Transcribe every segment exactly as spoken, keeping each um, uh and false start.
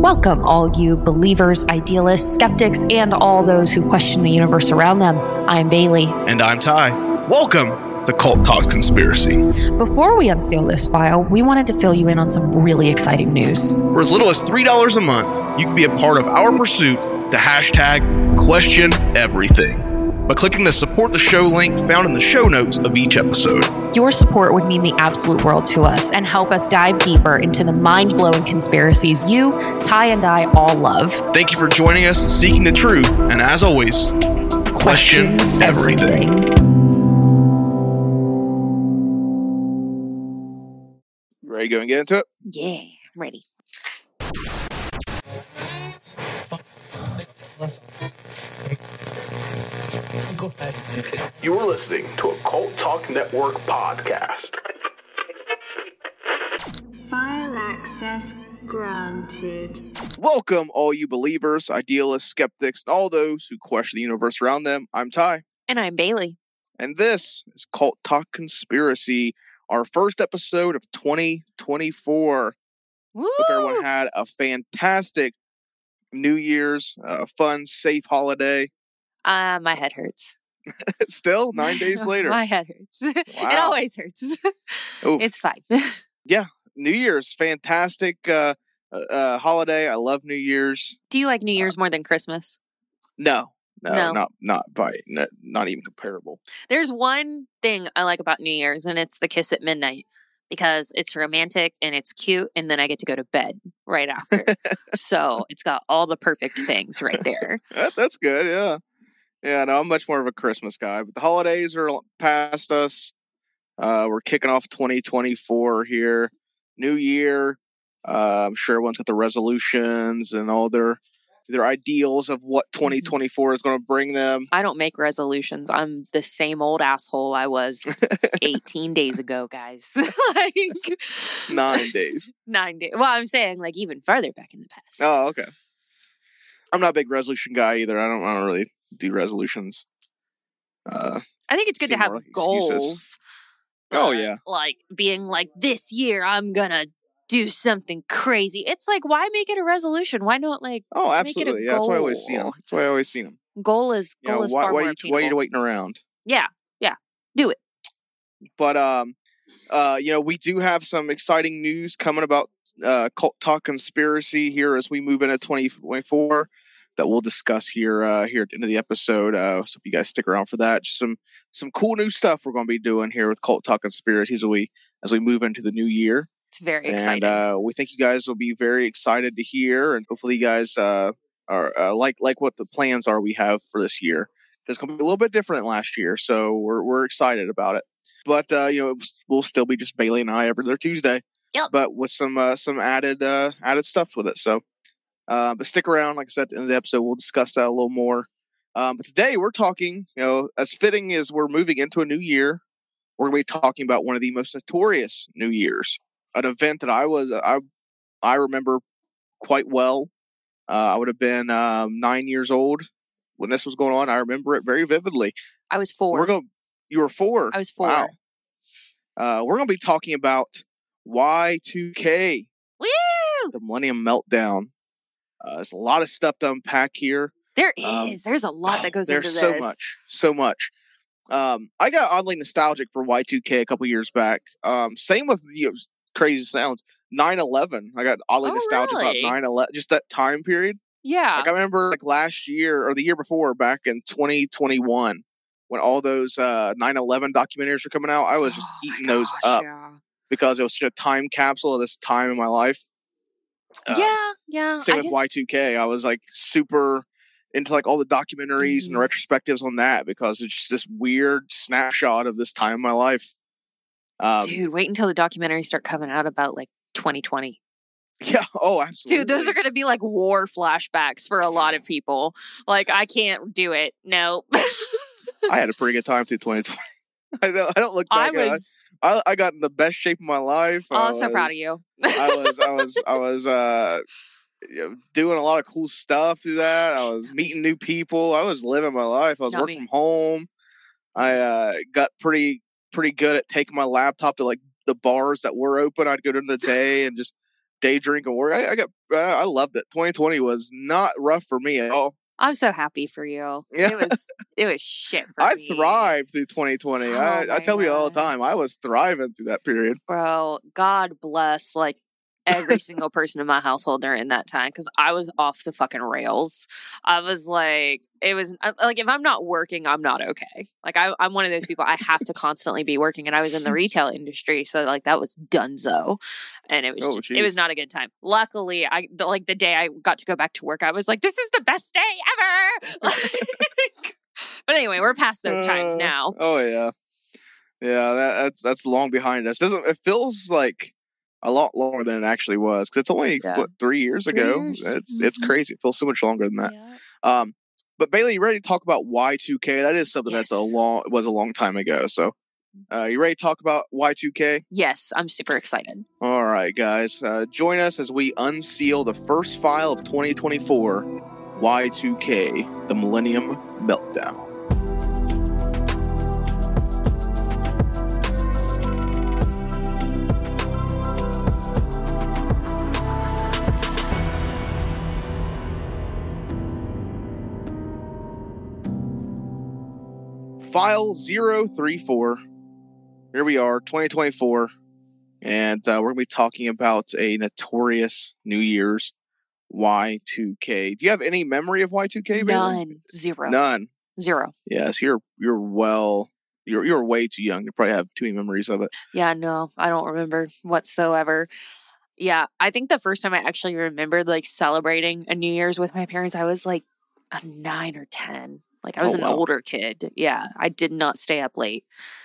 Welcome, all you believers, idealists, skeptics, and all those who question the universe around them. I'm Bailey. And I'm Ty. Welcome to Cult Talks Conspiracy. Before we unseal this file, we wanted to fill you in on some really exciting news. For as little as three dollars a month, you can be a part of our pursuit to hashtag question everything by clicking the support the show link found in the show notes of each episode. Your support would mean the absolute world to us and help us dive deeper into the mind-blowing conspiracies you, Ty, and I all love. Thank you for joining us, seeking the truth, and as always, question, question everything. everything. Ready to go and get into it? Yeah, I'm ready. You are listening to a Cult Talk Network podcast. File access granted. Welcome, all you believers, idealists, skeptics, and all those who question the universe around them. I'm Ty. And I'm Bailey. And this is Cult Talk Conspiracy, our first episode of twenty twenty-four. Woo! Hope everyone had a fantastic New Year's, uh, fun, safe holiday. Uh, my head hurts. Still, nine days later. My head hurts. Wow. It always hurts. Oof. It's fine. Yeah, New Year's, fantastic uh, uh, holiday. I love New Year's. Do you like New Year's uh, more than Christmas? No, no, no. not not by not, not even comparable. There's one thing I like about New Year's, and it's the kiss at midnight. Because it's romantic and it's cute, and then I get to go to bed right after. So it's got all the perfect things right there. that, that's good, yeah. Yeah, no, I'm much more of a Christmas guy. But the holidays are past us. Uh, we're kicking off twenty twenty-four here. New year. Uh, I'm sure everyone's got the resolutions and all their their ideals of what twenty twenty-four is going to bring them. I don't make resolutions. I'm the same old asshole I was eighteen days ago, guys. like Nine days. Nine days. Well, I'm saying like even further back in the past. Oh, okay. I'm not a big resolution guy either. I don't. I don't really do resolutions. Uh, I think it's good to have like goals. Oh yeah. Like being like this year, I'm gonna do something crazy. It's like, why make it a resolution? Why not like oh absolutely make it a yeah goal? That's why I always see them. That's why I always see them. Goal is goal you know, is why, far why more you, why are you waiting around? Yeah, yeah, do it. But um, uh, you know, we do have some exciting news coming about uh, Cult Talk Conspiracy here as we move into twenty twenty-four that we'll discuss here uh, here at the end of the episode. Uh, so if you guys stick around for that, just some some cool new stuff we're going to be doing here with Cult Talk Conspiracies as we as we move into the new year. It's very and, exciting. And uh, we think you guys will be very excited to hear, and hopefully you guys uh, are uh, like like what the plans are we have for this year. It's going to be a little bit different than last year, so we're we're excited about it. But uh, you know, we'll still be just Bailey and I every other Tuesday. Yep. But with some uh, some added uh, added stuff with it. So, uh, but stick around. Like I said, at the end of the episode, we'll discuss that a little more. Um, but today we're talking, you know, as fitting as we're moving into a new year, we're going to be talking about one of the most notorious New Years. An event that I was, I, I remember quite well. Uh, I would have been um, nine years old when this was going on. I remember it very vividly. I was four. We're going. You were four. I was four. Wow. Uh, we're going to be talking about Y two K. Woo! The Millennium Meltdown. Uh, there's a lot of stuff to unpack here. There is. Um, There's a lot that goes into there's this. There's so much. So much. Um, I got oddly nostalgic for Y two K a couple years back. Um, same with you know, crazy sounds. nine eleven. I got oddly oh, nostalgic really? about nine eleven. Just that time period. Yeah. Like I remember like last year or the year before, back in twenty twenty-one, when all those uh, nine eleven documentaries were coming out. I was just oh eating gosh, those up yeah. because it was such a time capsule of this time in my life. Uh, yeah, yeah. Same I with guess... Y two K. I was like super into like all the documentaries mm-hmm. and the retrospectives on that because it's just this weird snapshot of this time in my life. Um, Dude, wait until the documentaries start coming out about like twenty twenty. Yeah. Oh, absolutely. Dude, those are going to be like war flashbacks for a lot of people. Like, I can't do it. No. I had a pretty good time through twenty twenty. I don't, I don't look back I at was... it. I, I got in the best shape of my life. Oh, I I'm so was, proud of you. I was, I was, I was, uh, you know, doing a lot of cool stuff through that. I was meeting new people. I was living my life. I was Not working me. from home. I uh, got pretty, pretty good at taking my laptop to like the bars that were open. I'd go during the day and just day drinking work. I, I got, uh, I loved it. twenty twenty was not rough for me at all. I'm so happy for you. Yeah. It was it was shit for I me. thrived through twenty twenty. Oh I, I my tell you all the God. time, I was thriving through that period. Bro, God bless like every single person in my household during that time because I was off the fucking rails. I was like, it was like, if I'm not working, I'm not okay. Like, I, I'm one of those people, I have to constantly be working. And I was in the retail industry. So, like, that was dunzo. And it was Oh, just, geez. it was not a good time. Luckily, I, the, like, the day I got to go back to work, I was like, this is the best day ever. Like, but anyway, we're past those times Uh, now. Oh yeah, yeah. That, that's that's long behind us. Doesn't it feels like a lot longer than it actually was? Because it's only Yeah. what three years Three ago. years. It's it's Mhm. crazy. It feels so much longer than that. Yeah. Um, but Bailey, you ready to talk about Y two K? That is something that's a Yes. long was a long time ago. So, uh, you ready to talk about Y two K? Yes, I'm super excited. All right, guys, uh, join us as we unseal the first file of twenty twenty-four, Y two K, the Millennium Meltdown. File zero three four. Here we are, twenty twenty-four, and uh, we're going to be talking about a notorious New Year's Y two K. Do you have any memory of Y two K, Bailey? None. Zero. None. Zero. Yes, you're you're well. You're you're way too young to probably have too many memories of it. Yeah, no, I don't remember whatsoever. Yeah, I think the first time I actually remembered like celebrating a New Year's with my parents, I was like a nine or ten. Like I was Oh, an wow. older kid. Yeah, I did not stay up late.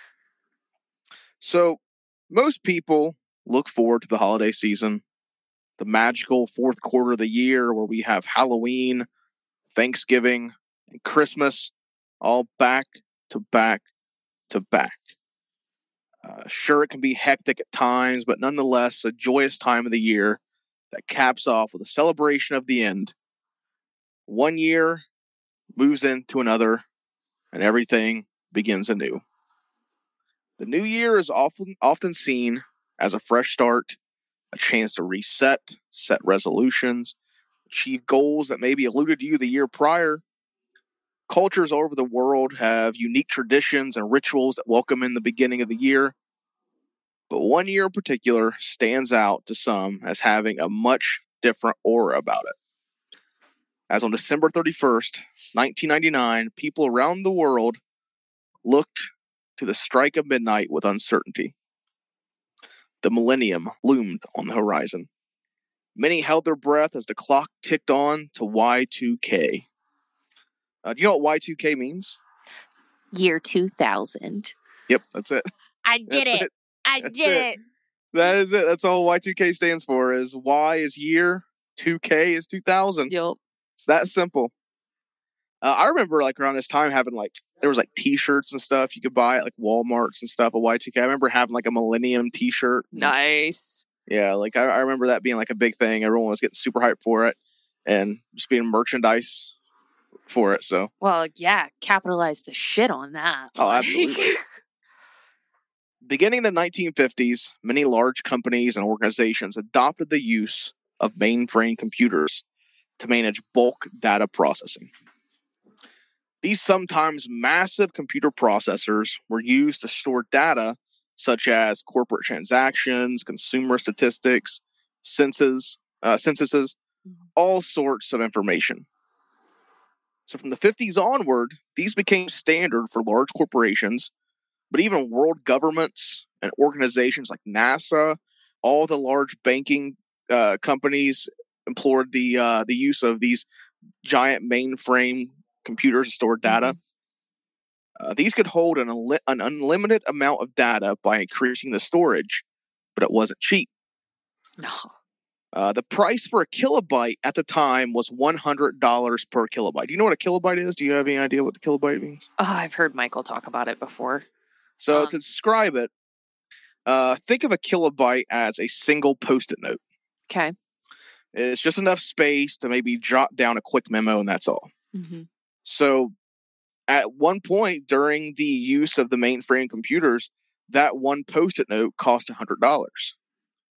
So most people look forward to the holiday season, the magical fourth quarter of the year where we have Halloween, Thanksgiving, and Christmas all back to back to back. Uh, sure, it can be hectic at times, but nonetheless, a joyous time of the year that caps off with a celebration of the end. One year moves into another, and everything begins anew. The new year is often often seen as a fresh start, a chance to reset, set resolutions, achieve goals that maybe eluded you the year prior. Cultures all over the world have unique traditions and rituals that welcome in the beginning of the year. But one year in particular stands out to some as having a much different aura about it. As on December thirty-first, nineteen ninety-nine, people around the world looked to the strike of midnight with uncertainty. The millennium loomed on the horizon. Many held their breath as the clock ticked on to Y two K. Uh, do you know what Y two K means? Year two thousand. Yep, that's it. I did That's it. I That's did it. it. That is it. That's all Y two K stands for. Is Y is year, two K is two thousand. Yup. It's that simple. Uh, I remember like around this time having like, there was like t-shirts and stuff you could buy at like Walmarts and stuff at Y two K. I remember having like a Millennium t-shirt. Nice. Yeah, like I, I remember that being like a big thing. Everyone was getting super hyped for it and just being merchandise for it. So, Well, yeah, capitalize the shit on that. oh, Like- absolutely. Beginning in the nineteen fifties, many large companies and organizations adopted the use of mainframe computers to manage bulk data processing. These sometimes massive computer processors were used to store data such as corporate transactions, consumer statistics, census, uh, censuses, all sorts of information. So from the fifties onward, these became standard for large corporations, but even world governments and organizations like NASA, all the large banking uh, companies employed the uh, the use of these giant mainframe computers to store data. Uh, these could hold an, unli- an unlimited amount of data by increasing the storage, but it wasn't cheap. No. Uh, the price for a kilobyte at the time was one hundred dollars per kilobyte. Do you know what a kilobyte is? Do you have any idea what the kilobyte means? Oh, I've heard Michael talk about it before. So Um, to describe it, uh, think of a kilobyte as a single post-it note. Okay. It's just enough space to maybe jot down a quick memo, and that's all. Mm-hmm. So at one point during the use of the mainframe computers, that one post-it note cost one hundred dollars.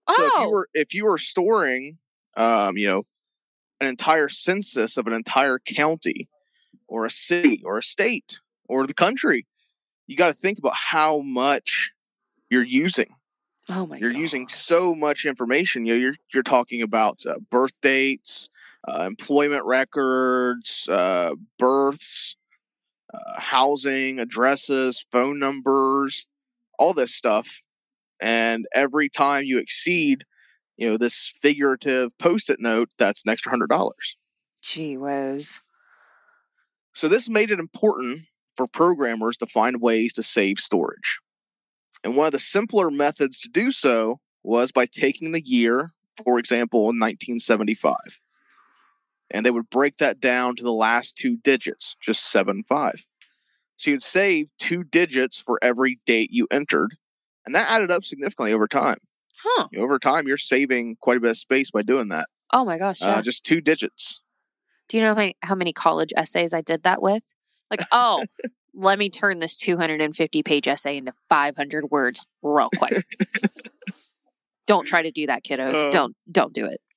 So if you Oh, were if you were storing, um, you know, an entire census of an entire county, or a city, or a state, or the country, you got to think about how much you're using. oh my You're God. using so much information. You know, you're you're talking about uh, birth dates, uh, employment records, uh, births, uh, housing, addresses, phone numbers, all this stuff. And every time you exceed, you know, this figurative post-it note, that's an extra hundred dollars. Gee whiz. So this made it important for programmers to find ways to save storage. And one of the simpler methods to do so was by taking the year, for example, in nineteen seventy-five. And they would break that down to the last two digits, just seven five. So you'd save two digits for every date you entered. And that added up significantly over time. Huh. You know, over time, you're saving quite a bit of space by doing that. Oh my gosh. Yeah. Uh, just two digits. Do you know how many, how many college essays I did that with? Like, oh, let me turn this two hundred fifty page essay into five hundred words real quick. Don't try to do that, kiddos. Uh, don't don't do it.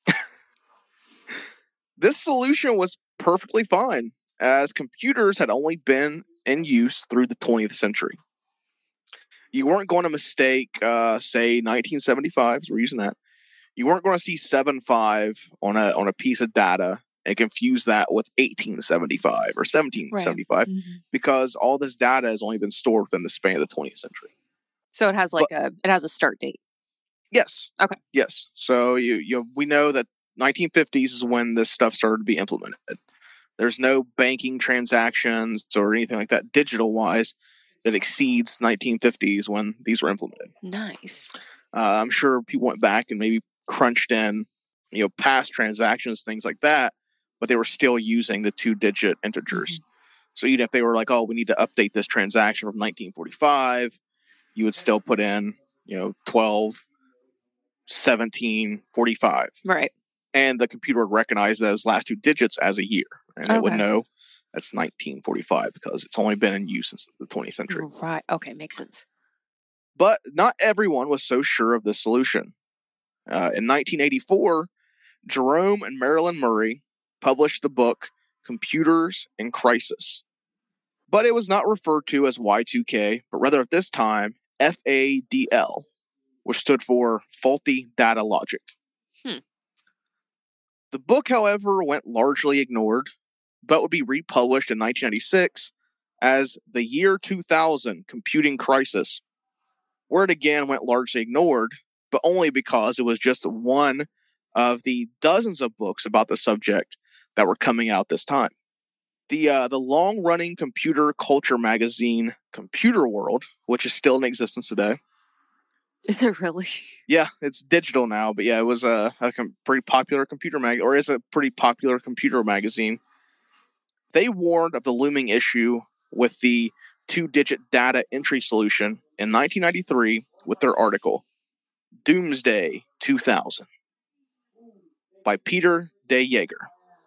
This solution was perfectly fine, as computers had only been in use through the twentieth century. You weren't going to mistake, uh, say, nineteen seventy-five, so we're using that. You weren't going to see seven five on a on a piece of data and confuse that with eighteen seventy-five or seventeen seventy-five, Right. Mm-hmm. because all this data has only been stored within the span of the twentieth century. So it has like but, a it has a start date. Yes. Okay. Yes. So you you we know that nineteen fifties is when this stuff started to be implemented. There's no banking transactions or anything like that digital wise that exceeds nineteen fifties when these were implemented. Nice. Uh, I'm sure people went back and maybe crunched in, you know, past transactions, things like that, but they were still using the two-digit integers. Mm-hmm. So even if they were like, oh, we need to update this transaction from nineteen forty-five, you would still put in, you know, twelve, seventeen, forty-five. Right. And the computer would recognize those last two digits as a year. And okay. It would know that's nineteen forty-five because it's only been in use since the twentieth century. Right. Okay. Makes sense. But not everyone was so sure of this solution. Uh, in nineteen eighty-four, Jerome and Marilyn Murray published the book Computers in Crisis. But it was not referred to as Y two K, but rather at this time, F A D L, which stood for Faulty Data Logic. Hmm. The book, however, went largely ignored, but would be republished in nineteen ninety-six as The Year two thousand Computing Crisis, where it again went largely ignored, but only because it was just one of the dozens of books about the subject that were coming out this time. The uh, the long-running computer culture magazine Computer World, which is still in existence today. Is it really? Yeah, it's digital now, but yeah, it was a, a com- pretty popular computer mag, or is a pretty popular computer magazine. They warned of the looming issue with the two-digit data entry solution in nineteen ninety-three with their article, Doomsday two thousand, by Peter de Jager.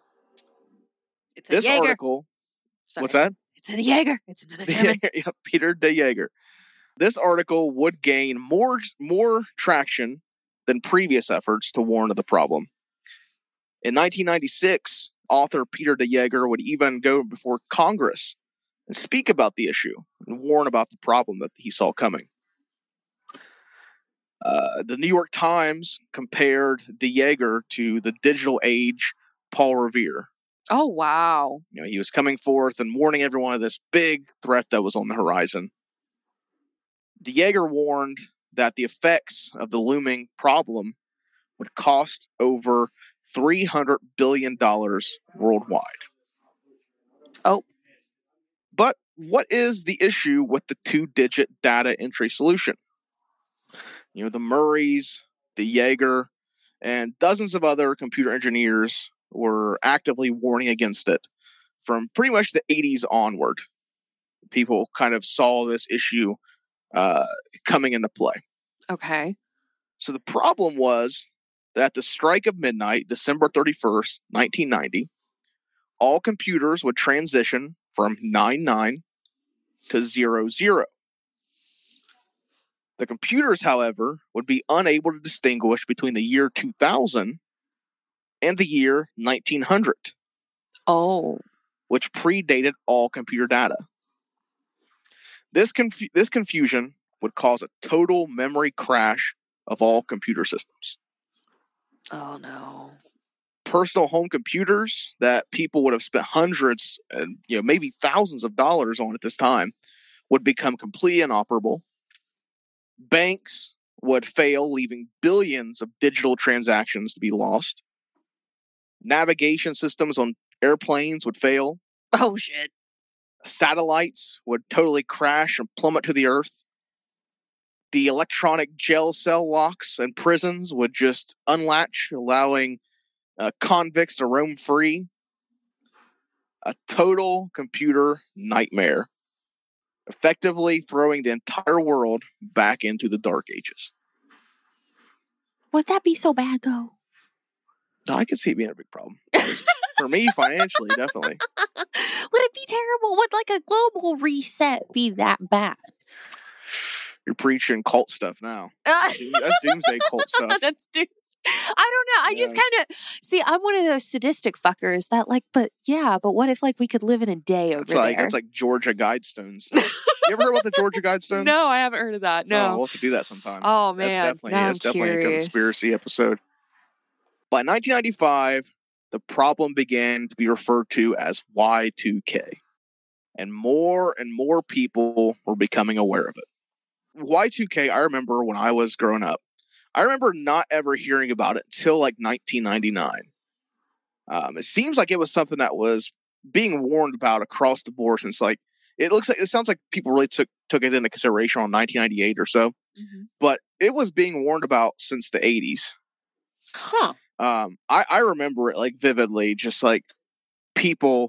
It's a this Jaeger. article, Sorry. What's that? It's a Jaeger. It's another German. yeah, Peter de Jager. This article would gain more more traction than previous efforts to warn of the problem. In nineteen ninety-six, author Peter de Jager would even go before Congress and speak about the issue and warn about the problem that he saw coming. Uh, the New York Times compared de Jager to the digital age Paul Revere. Oh, wow. You know, he was coming forth and warning everyone of this big threat that was on the horizon. De Jager warned that the effects of the looming problem would cost over three hundred billion dollars worldwide. Oh. But what is the issue with the two-digit data entry solution? You know, the Murrays, de Jager, and dozens of other computer engineers were actively warning against it from pretty much the eighties onward. People kind of saw this issue uh, coming into play. Okay. So the problem was that at the strike of midnight, December thirty-first, nineteen ninety, all computers would transition from nine nine to zero zero. The computers, however, would be unable to distinguish between the year two thousand and the year nineteen hundred. Oh. Which predated all computer data. This, confu- this confusion would cause a total memory crash of all computer systems. Oh, no. Personal home computers that people would have spent hundreds and you know maybe thousands of dollars on at this time would become completely inoperable. Banks would fail, leaving billions of digital transactions to be lost. Navigation systems on airplanes would fail. Oh, shit. Satellites would totally crash and plummet to the earth. The electronic jail cell locks in prisons would just unlatch, allowing uh, convicts to roam free. A total computer nightmare, effectively throwing the entire world back into the Dark Ages. Would that be so bad, though? No, I could see it being a big problem. For me, financially, definitely. Would it be terrible? Would like a global reset be that bad? You're preaching cult stuff now. Uh, That's doomsday cult stuff. That's doomsday. I don't know. I Yeah. just kind of see. I'm one of those sadistic fuckers that like. But yeah. But what if like we could live in a day over It's like there? it's like Georgia Guidestones stuff. You ever heard about the Georgia Guidestones? No, I haven't heard of that. Oh, No. we'll have to do that sometime. Oh man, That's definitely now that's I'm definitely curious. a conspiracy episode. By nineteen ninety-five, the problem began to be referred to as Y two K, and more and more people were becoming aware of it. Y two K, I remember when I was growing up, I remember not ever hearing about it until like nineteen ninety-nine. Um, it seems like it was something that was being warned about across the board since like it looks like it sounds like people really took took it into consideration on nineteen ninety-eight or so, Mm-hmm. but it was being warned about since the eighties. Huh. Um, I, I remember it like vividly, just like people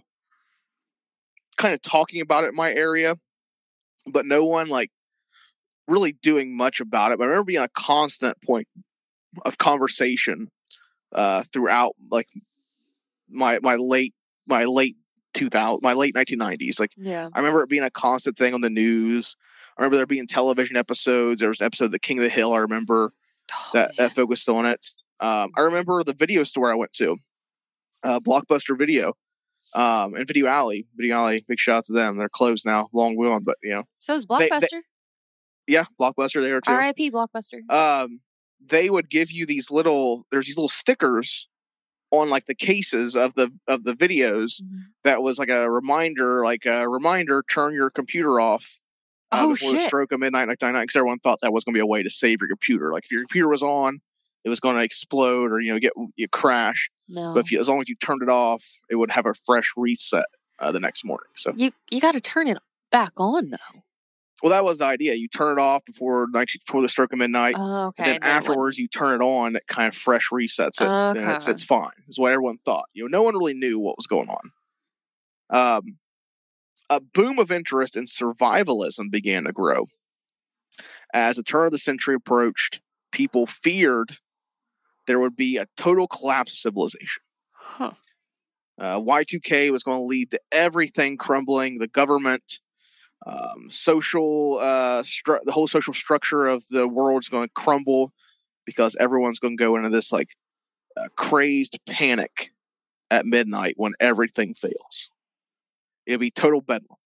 kind of talking about it in my area, but no one like really doing much about it. But I remember being a constant point of conversation uh, throughout like my my late my late two thousand my late nineteen nineties. Like Yeah. I remember it being a constant thing on the news. I remember there being television episodes. There was an episode of The King of the Hill. I remember Oh, that, man. that focused on it. Um, I remember the video store I went to, uh, Blockbuster Video, um, and Video Alley. Video Alley, big shout out to them. They're closed now, long gone, but you know, So is They- they- Blockbuster. yeah, Blockbuster there too. R I P Blockbuster. Um, they would give you these little. There's these little stickers on like the cases of the of the videos Mhm. that was like a reminder, like a reminder, turn your computer off. Uh, Oh, before the shit. stroke of midnight nineteen ninety-nine, because everyone thought that was going to be a way to save your computer. Like if your computer was on, it was going to explode or you know get you crash. No. But if you, as long as you turned it off, it would have a fresh reset uh, the next morning. So, You you got to turn it back on though. well, that was the idea. You turn it off before nineteen, before the stroke of midnight, Oh, okay. and then no, it afterwards you turn it on. It kind of fresh resets it, and it's Okay. it's fine. Is what everyone thought. You know, no one really knew what was going on. Um, a boom of interest in survivalism began to grow. As the turn of the century approached, people feared there would be a total collapse of civilization. Huh. Uh, Y two K was going to lead to everything crumbling, the government, um, social, uh, stru- the whole social structure of the world is going to crumble because everyone's going to go into this like uh, crazed panic at midnight when everything fails. It'll be total bedlam.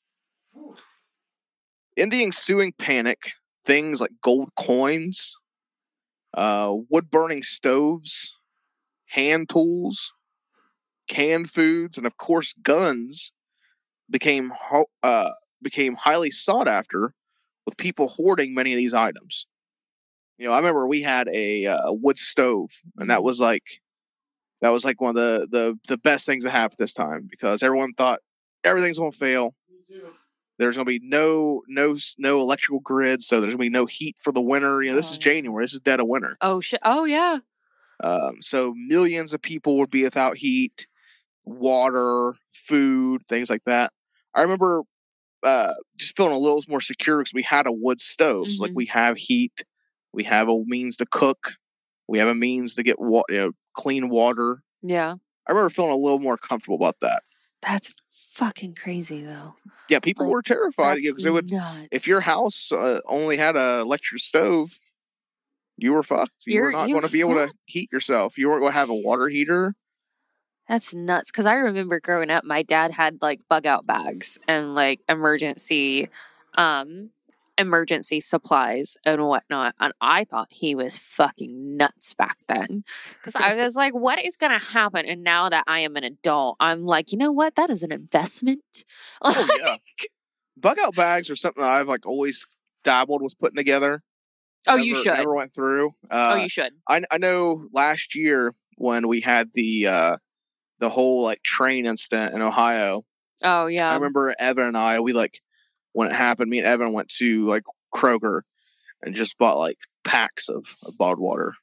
In the ensuing panic, things like gold coins, uh, wood-burning stoves, hand tools, canned foods, and of course guns became ho- uh, became highly sought after, with people hoarding many of these items. You know, I remember we had a uh, wood stove, and that was like that was like one of the the the best things to have at this time because everyone thought everything's going to fail. There's going to be no no no electrical grid, so there's going to be no heat for the winter. You know, this Oh, is yeah. January. This is dead of winter. Oh shit. Oh yeah. Um, so millions of people would be without heat, water, food, things like that. I remember uh, just feeling a little more secure because we had a wood stove. So, like Mhm. we have heat, we have a means to cook, we have a means to get wa- you know, clean water. Yeah. I remember feeling a little more comfortable about that. That's fucking crazy, though. Yeah, people Like, were terrified That's because it would nuts. if your house uh, only had a electric stove, you were fucked. You You're- were not you're going to be able to fucked. heat yourself. You weren't going to have a water heater. That's nuts. Because I remember growing up, my dad had like bug out bags and like emergency, um, emergency supplies and whatnot. And I thought he was fucking nuts back then. Because I was like, what is going to happen? And now that I am an adult, I'm like, you know what? That is an investment. Oh yeah, bug out bags are something that I've like always dabbled with putting together. Oh, never, you should. Never went through. oh, Uh, you should. I I know last year when we had the uh, the whole like train incident in Ohio. Oh, yeah. I remember Evan and I, we like, when it happened, me and Evan went to like Kroger and just bought like packs of, of bottled water.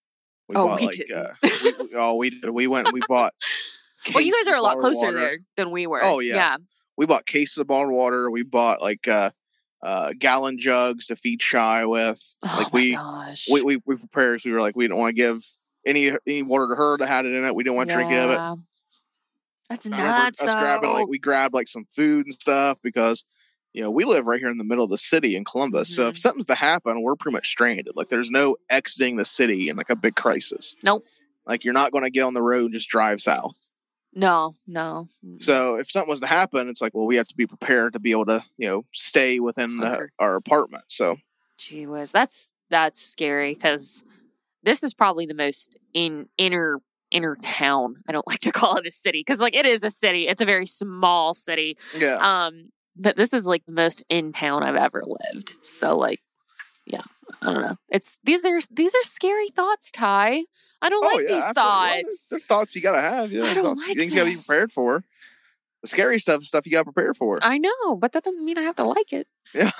We Oh, bought we like, didn't. uh, we, we- oh, we did. We went, we bought. Well, you cases guys are a of lot bottled closer water. there than we were. Oh, yeah. Yeah. We bought cases of bottled water. We bought like uh, uh, gallon jugs to feed Shy with. Oh, Like my we, gosh. we, we, we prepared. So we were like, we didn't want to give any any water to her that had it in it. We didn't want to drink any of it. Yeah. That's I remember nuts, us grabbing though. like we grabbed like some food and stuff because you know we live right here in the middle of the city in Columbus. So if Mhm. something's to happen, we're pretty much stranded. Like there's no exiting the city in like a big crisis. Nope. Like you're not going to get on the road and just drive south. No, no. Mm. So if something was to happen, it's like well we have to be prepared to be able to you know stay within the, Hunker. our apartment. So Gee whiz, that's that's scary because this is probably the most in inner inner town. I don't like to call it a city because like it is a city. It's a very small city. yeah, Um, but this is like the most in town I've ever lived. So like, yeah, I don't know. It's these are these are scary thoughts, Ty. I don't oh like yeah, these absolutely. Well, there's, thoughts. there's thoughts you gotta have. Yeah, I don't thoughts, like things you gotta be this. prepared for. The scary stuff is stuff you gotta prepare for. I know, but that doesn't mean I have to like it. Yeah.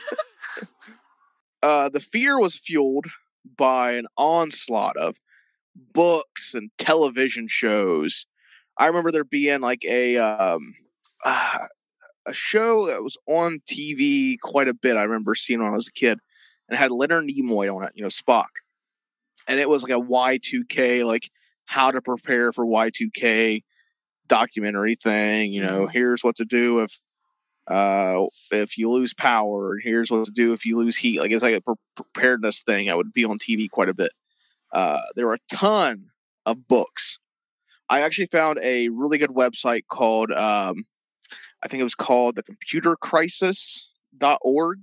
uh, the fear was fueled by an onslaught of books and television shows. I remember there being like a um, uh, a show that was on T V quite a bit. I remember seeing when I was a kid, and it had Leonard Nimoy on it, you know, Spock, and it was like a Y two K, like how to prepare for Y two K documentary thing. You know, Mhm. here's what to do if uh if you lose power, and here's what to do if you lose heat. Like it's like a pre- preparedness thing that would be on T V quite a bit. Uh there were a ton of books. I actually found a really good website called um I think it was called the computer crisis dot org.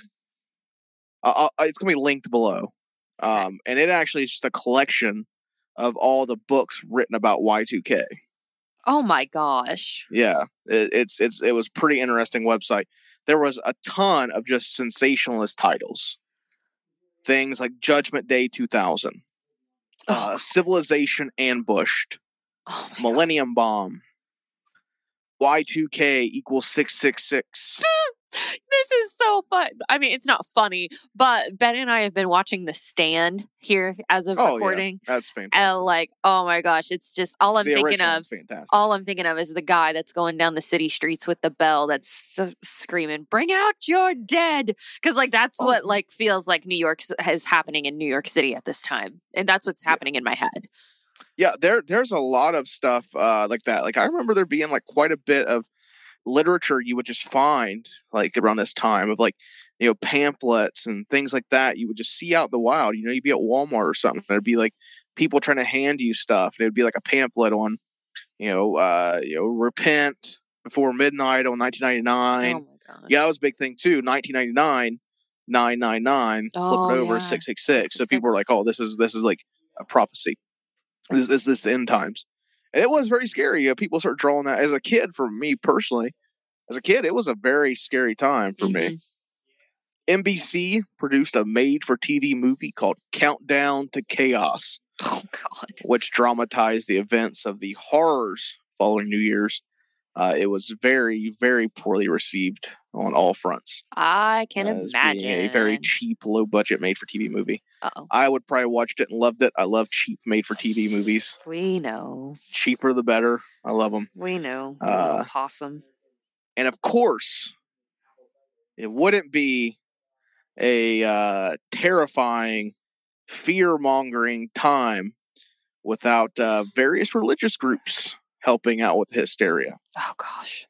Uh, uh, it's gonna be linked below. Um and it actually is just a collection of all the books written about Y two K. Oh my gosh. Yeah, it, it's it's it was a pretty interesting website. There was a ton of just sensationalist titles, things like Judgment Day two thousand, uh, Oh, Civilization Ambushed, oh my God. Millennium Bomb, Y two K equals six six six. This is so fun. I mean, it's not funny, but Ben and I have been watching The Stand here as of Oh recording. yeah, that's fantastic. And like, oh my gosh, it's just all I'm the thinking original of. is fantastic. All I'm thinking of is the guy that's going down the city streets with the bell that's s- screaming, "Bring out your dead!" Because like that's Oh. what like feels like New York s- is happening in New York City at this time, and that's what's Yeah. happening in my head. Yeah, there there's a lot of stuff uh, like that. Like I remember there being like quite a bit of literature you would just find like around this time of like you know pamphlets and things like that you would just see out in the wild. You know, you'd be at Walmart or something, there'd be like people trying to hand you stuff, and it'd be like a pamphlet on you know uh you know repent before midnight on nineteen ninety-nine. Oh my gosh. Yeah, that was a big thing too. nineteen ninety-nine, nine nine nine, Oh, flip it over, yeah. six six six. So six six people were like, oh, this is this is like a prophecy. This, this, this is the end times. And it was very scary. You know, people start drawing that. As a kid, for me personally, as a kid, it was a very scary time for me. Mhm. N B C produced a made-for-T V movie called Countdown to Chaos, Oh God. which dramatized the events of the horrors following New Year's. Uh, it was very, very poorly received on all fronts. I can as imagine. being a very cheap, low-budget made-for-T V movie. Uh-oh. I would probably watched it and loved it. I love cheap made-for-T V movies. We know. Cheaper the better. I love them. We know. You Uh, little possum. And of course, it wouldn't be a uh, terrifying, fear-mongering time without uh, various religious groups helping out with hysteria. Oh gosh.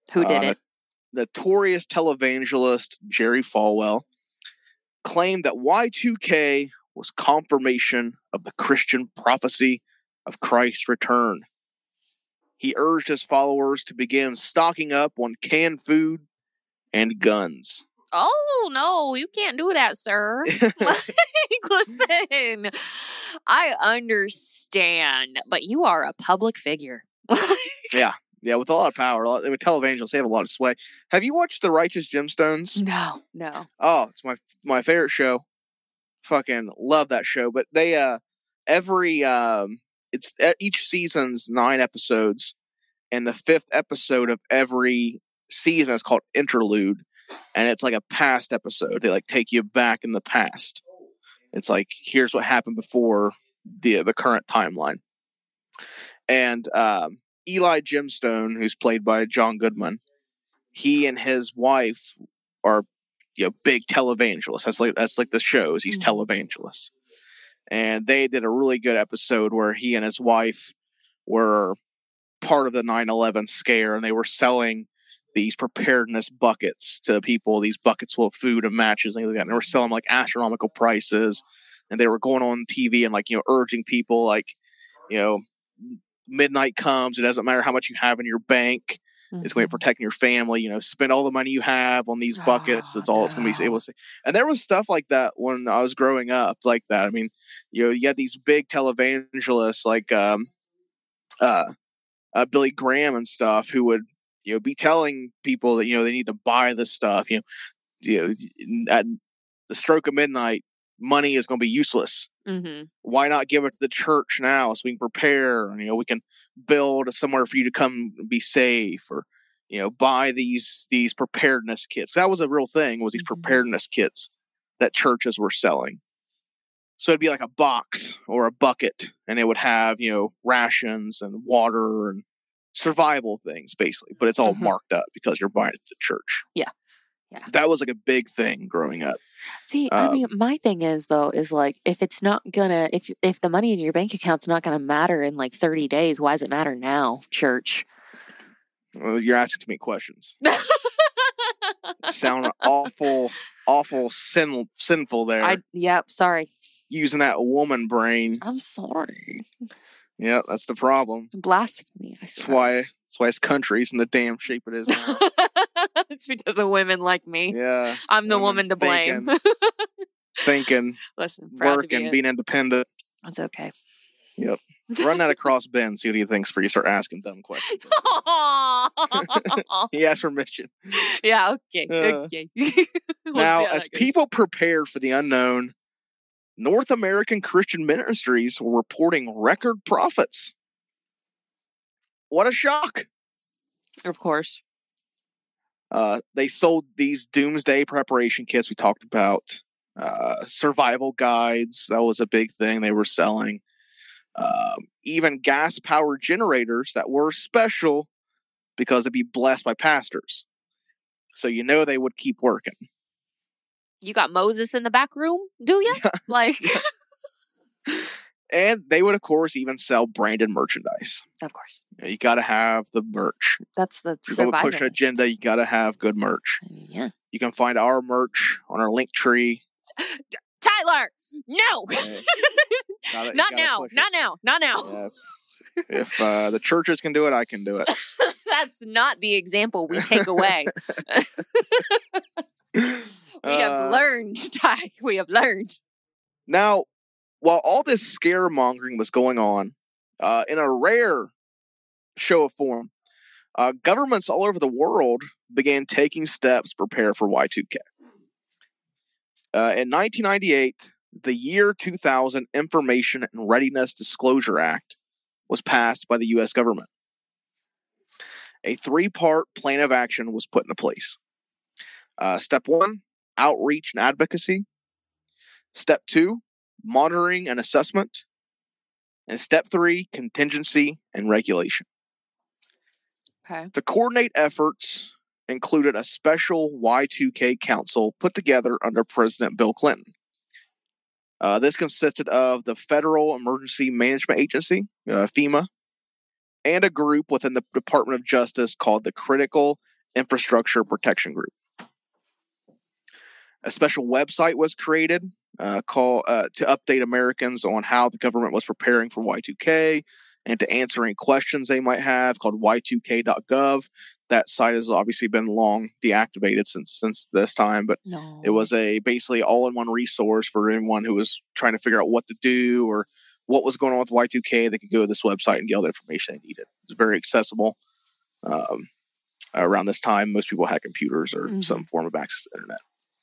Who did uh, it? Notorious televangelist Jerry Falwell claimed that Y two K was confirmation of the Christian prophecy of Christ's return. He urged his followers to begin stocking up on canned food and guns. Oh, no, you can't do that, sir. Like, listen, I understand, but you are a public figure. Yeah. Yeah, with a lot of power. A lot, I mean, televangelists, they have a lot of sway. Have you watched The Righteous Gemstones? No, no. Oh, it's my my favorite show. Fucking love that show. But they, uh, every, um, it's each season's nine episodes, and the fifth episode of every season is called Interlude, and it's like a past episode. They like take you back in the past. It's like, here's what happened before the the current timeline. And um, Eli Gemstone, who's played by John Goodman, he and his wife are, you know, big televangelists. That's like that's like the shows. He's mm-hmm. televangelists, and they did a really good episode where he and his wife were part of the nine eleven scare, and they were selling these preparedness buckets to people. These buckets full of food and matches and things like that. And they were selling like astronomical prices, and they were going on T V and like, you know, urging people like, you know, midnight comes. It doesn't matter how much you have in your bank. Mm-hmm. It's going to be protecting your family. You know, spend all the money you have on these buckets. Oh, That's all no. It's going to be able to say. And there was stuff like that when I was growing up, like that. I mean, you know, you had these big televangelists like um, uh, uh, Billy Graham and stuff who would, you know, be telling people that, you know, they need to buy this stuff. You know, you know, at the stroke of midnight, money is going to be useless. Mm-hmm. Why not give it to the church now so we can prepare? You know, we can build somewhere for you to come and be safe, or, you know, buy these these preparedness kits. That was a real thing, was these mm-hmm. preparedness kits that churches were selling. So it'd be like a box or a bucket, and it would have, you know, rations and water and survival things, basically. But it's all mm-hmm. marked up because you're buying it at the church. Yeah. Yeah. That was like a big thing growing up. See, um, I mean, my thing is though, is like, if it's not gonna, if if the money in your bank account's not gonna matter in like thirty days, why does it matter now, church? Well, you're asking too many questions. Sound awful, awful, sin, sinful there. I yep. Sorry. Using that woman brain. I'm sorry. Yeah, that's the problem. Blasphemy. I suppose. That's why. That's why his country's in the damn shape it is now. It's because of women like me. Yeah. I'm the woman to blame. Thinking, thinking Listen, working, be being independent. That's okay. Yep. Run that across Ben, see what he thinks before you start asking dumb questions. He asked permission. Yeah, okay. Uh, okay. Now, as people prepare for the unknown, North American Christian ministries were reporting record profits. What a shock. Of course. Uh, they sold these doomsday preparation kits we talked about. Uh, survival guides, that was a big thing they were selling. Um, even gas-powered generators that were special because they'd be blessed by pastors. So you know they would keep working. You got Moses in the back room, do you? Yeah. Like... And they would, of course, even sell branded merchandise. Of course. You know, you got to have the merch. That's the If you're going to push an agenda, you got to have good merch. Yeah. You can find our merch on our link tree. Tyler, no. Okay. Gotta, not, now. Not now. Not now. Yeah, if if uh, the churches can do it, I can do it. That's not the example we take away. We have uh, learned, Ty. We have learned. Now, while all this scaremongering was going on, uh, in a rare show of form, uh, governments all over the world began taking steps to prepare for Y two K. Uh, in nineteen ninety-eight, the year two thousand Information and Readiness Disclosure Act was passed by the U S government. A three-part plan of action was put into place. Uh, step one, outreach and advocacy. Step two, monitoring and assessment. And step three, contingency and regulation. Okay. To coordinate efforts included a special Y two K council put together under President Bill Clinton. Uh, this consisted of the Federal Emergency Management Agency, uh, FEMA, and a group within the Department of Justice called the Critical Infrastructure Protection Group. A special website was created uh, call, uh, to update Americans on how the government was preparing for Y two K and to answer any questions they might have, called Y two K dot gov. That site has obviously been long deactivated since since this time, but No. it was a basically all-in-one resource for anyone who was trying to figure out what to do or what was going on with Y two K. They could go to this website and get all the information they needed. It was very accessible. Um, around this time, most people had computers or mm-hmm. some form of access to the internet.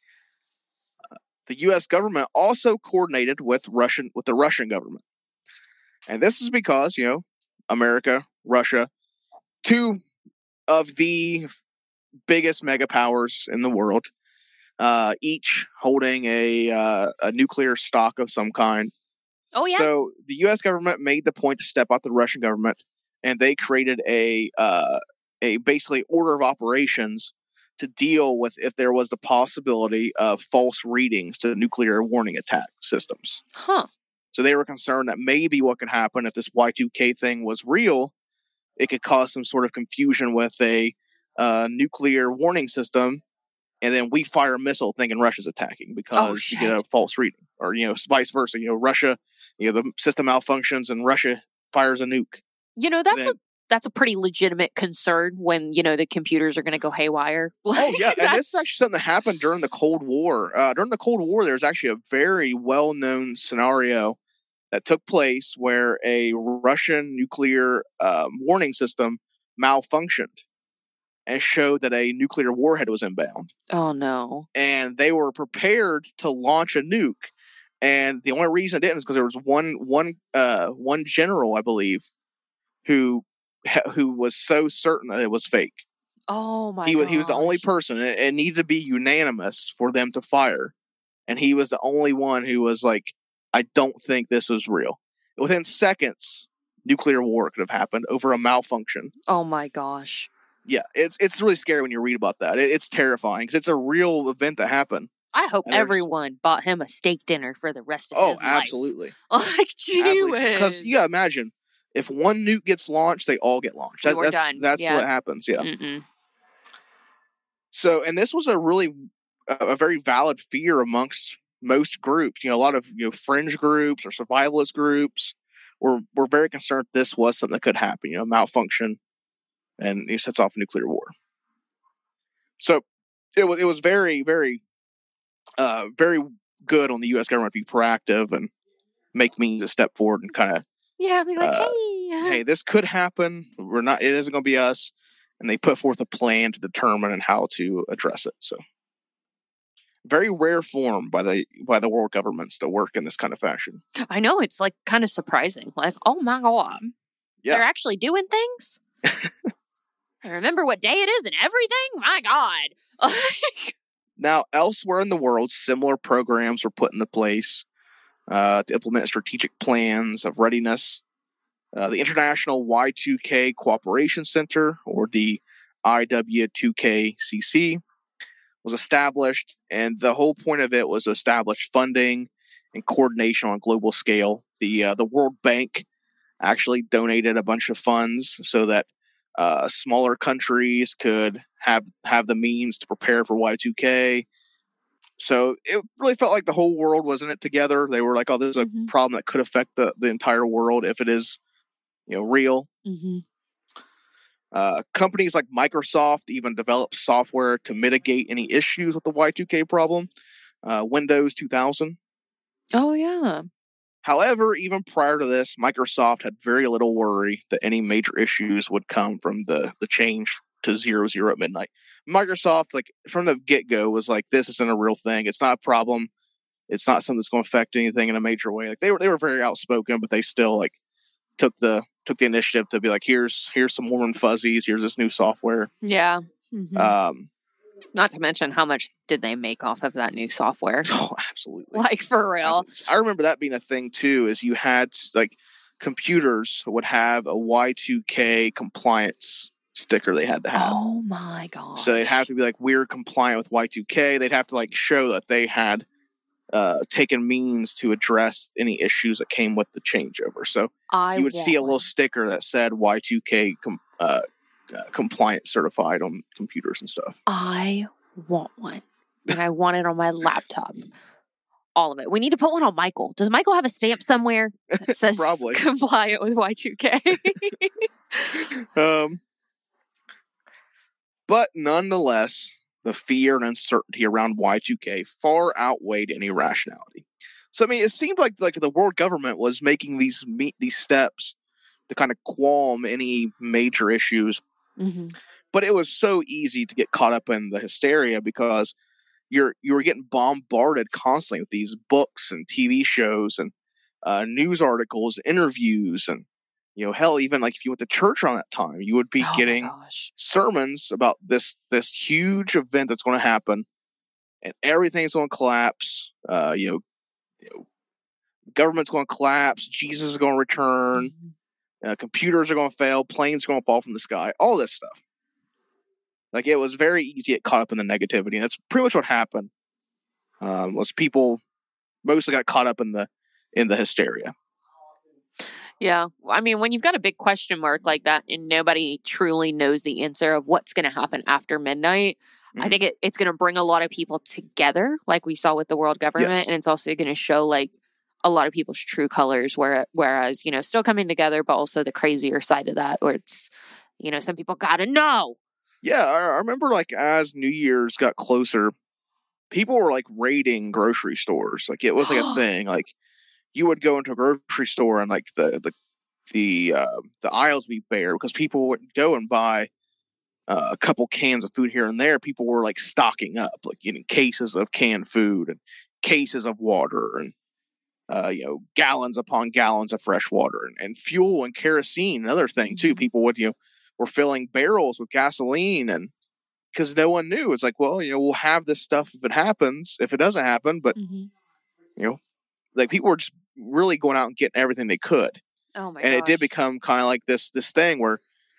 Uh, the U S government also coordinated with Russian with the Russian government, and this is because you know America, Russia, two of the biggest mega powers in the world, uh, each holding a uh, a nuclear stock of some kind. Oh yeah. So the U S government made the point to step out the Russian government, and they created a uh, a basically order of operations to deal with if there was the possibility of false readings to nuclear warning attack systems. Huh. So they were concerned that maybe what could happen if this Y two K thing was real, it could cause some sort of confusion with a uh, nuclear warning system, and then we fire a missile thinking Russia's attacking because oh, you get a false reading, or you know, vice versa. You know, Russia, you know, the system malfunctions and Russia fires a nuke. You know, that's then, a that's a pretty legitimate concern when you know the computers are going to go haywire. Like, oh yeah, and this is actually something that happened during the Cold War. Uh, during the Cold War, there's actually a very well-known scenario that took place where a Russian nuclear um, warning system malfunctioned and showed that a nuclear warhead was inbound. Oh, no. And they were prepared to launch a nuke. And the only reason it didn't is because there was one one uh, one general, I believe, who who was so certain that it was fake. Oh, my he was gosh. He was the only person. It, it needed to be unanimous for them to fire. And he was the only one who was like, I don't think this was real. Within seconds, nuclear war could have happened over a malfunction. Oh my gosh. Yeah, it's it's really scary when you read about that. It, it's terrifying because it's a real event that happened. I hope everyone bought him a steak dinner for the rest of oh, his life. Oh, absolutely. Like, gee whiz. Because you gotta imagine, if one nuke gets launched, they all get launched. That, We're that's done. that's yeah. what happens, yeah. Mm-mm. So, and this was a really, a, a very valid fear amongst most groups. You know, a lot of you know fringe groups or survivalist groups were were very concerned this was something that could happen. You know, malfunction, and it sets off a nuclear war. So it was it was very very, uh, very good on the U S government to be proactive and make means to step forward and kind of yeah, be like, uh, hey, hey, this could happen. We're not. It isn't going to be us. And they put forth a plan to determine and how to address it. So. Very rare form by the by the world governments to work in this kind of fashion. I know, it's like kind of surprising. Like, oh my god, yeah. They're actually doing things. I remember what day it is and everything. My god. Now, elsewhere in the world, similar programs were put into place uh, to implement strategic plans of readiness. Uh, the International Y two K Cooperation Center, or the I W two K C C. Was established, and the whole point of it was to establish funding and coordination on a global scale. The uh, the World Bank actually donated a bunch of funds so that uh, smaller countries could have have the means to prepare for Y two K. So it really felt like the whole world was in it together. They were like, "Oh, this is a mm-hmm. problem that could affect the, the entire world if it is, you know, real." Mm-hmm. Uh, companies like Microsoft even developed software to mitigate any issues with the Y two K problem. Uh, Windows two thousand. Oh, yeah. However, even prior to this, Microsoft had very little worry that any major issues would come from the, the change to zero zero at midnight. Microsoft, like from the get-go, was like, this isn't a real thing. It's not a problem. It's not something that's going to affect anything in a major way. Like they were they were very outspoken, but they still like took the took the initiative to be like, here's here's some warm and fuzzies, here's this new software. Yeah. Mm-hmm. Um, Not to mention how much did they make off of that new software? Oh, absolutely. Like for real. I remember that being a thing too, is you had like computers would have a Y two K compliance sticker they had to have. Oh my gosh. So they'd have to be like, we're compliant with Y two K. They'd have to like show that they had uh, taken means to address any issues that came with the changeover. So I you would see a one. little sticker that said Y two K com- uh, uh, compliant certified on computers and stuff. I want one. And I want it on my laptop. All of it. We need to put one on Michael. Does Michael have a stamp somewhere that says Probably. compliant with Y two K? um, but nonetheless, the fear and uncertainty around Y two K far outweighed any rationality. So, I mean, it seemed like like the world government was making these meet these steps to kind of qualm any major issues. Mm-hmm. But it was so easy to get caught up in the hysteria because you're you were getting bombarded constantly with these books and T V shows and uh, news articles, interviews, and you know, hell, even like if you went to church around that time, you would be Oh my getting gosh. sermons about this this huge event that's going to happen, and everything's going to collapse. Uh, you know, you know, government's going to collapse. Jesus is going to return. Mhm. Uh, computers are going to fail. Planes are going to fall from the sky. All this stuff. Like, it was very easy to get caught up in the negativity. And that's pretty much what happened. Um, was people mostly got caught up in the in the hysteria. Yeah. I mean, when you've got a big question mark like that and nobody truly knows the answer of what's going to happen after midnight, I Mhm. think it, it's going to bring a lot of people together, like we saw with the world government. Yes. And it's also going to show like a lot of people's true colors, where, whereas, you know, still coming together, but also the crazier side of that, where it's, you know, some people got to know. Yeah, I, I remember like as New Year's got closer, people were like raiding grocery stores. Like, it was like a thing. Like, you would go into a grocery store and like the the the uh, the aisles would be bare because people wouldn't go and buy uh, a couple cans of food here and there. People were like stocking up, like getting cases of canned food and cases of water and uh, you know, gallons upon gallons of fresh water and, and fuel and kerosene. Another thing too, people would you know were filling barrels with gasoline, and because no one knew, it's like, well, you know, we'll have this stuff if it happens, if it doesn't happen, but Mm-hmm. you know, like people were just really going out and getting everything they could. Oh my and gosh. it did become kind of like this this thing where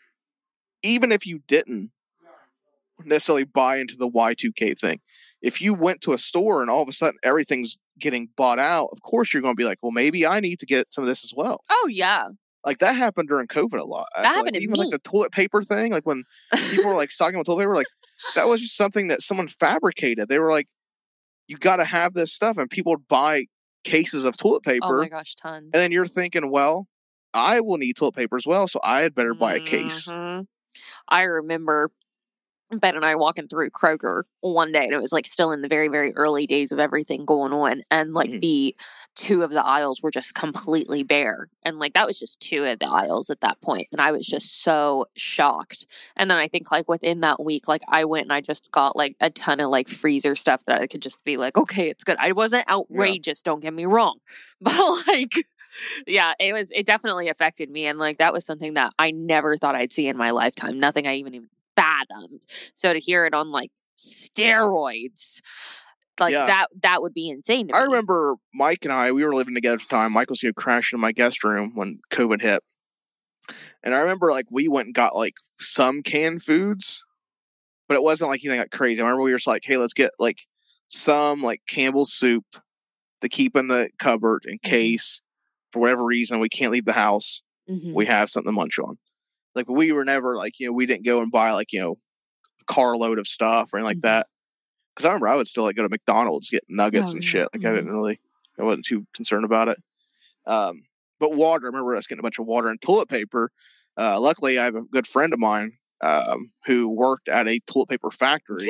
even if you didn't necessarily buy into the Y two K thing, if you went to a store and all of a sudden everything's getting bought out, of course you're going to be like, well, maybe I need to get some of this as well. Oh, yeah. Like, that happened during COVID a lot. I That feel happened like to even me. like the toilet paper thing, like when people were like stocking with toilet paper, like that was just something that someone fabricated. They were like, you got to have this stuff, and people would buy cases of toilet Oh paper. my gosh, tons. And then you're thinking, well, I will need toilet paper as well, so I had better buy a case. Mhm. I remember Ben and I walking through Kroger one day, and it was like still in the very, very early days of everything going on. And like Mhm. the two of the aisles were just completely bare. And like that was just two of the aisles at that point. And I was just so shocked. And then I think like within that week, like I went and I just got like a ton of like freezer stuff that I could just be like, okay, it's good. I wasn't outrageous, don't get me wrong. But like, yeah, it was, it definitely affected me. And like, that was something that I never thought I'd see in my lifetime. Nothing I even even fathomed. So to hear it on like steroids, like Yeah. that, that would be insane to I me. remember Mike and I, we were living together at the time. Mike was here crashing in my guest room when COVID hit. And I remember like we went and got like some canned foods, but it wasn't like anything like crazy. I remember we were just like, hey, let's get like some like Campbell's soup to keep in the cupboard in case for whatever reason we can't leave the house. Mhm. We have something to munch on. Like, we were never like, you know, we didn't go and buy like, you know, a carload of stuff or anything like Mhm. that. Because I remember I would still like go to McDonald's, get nuggets Oh, and yeah. shit. Like, I didn't really, I wasn't too concerned about it. Um, but water, I remember us getting a bunch of water and toilet paper. Uh, luckily, I have a good friend of mine um, who worked at a toilet paper factory,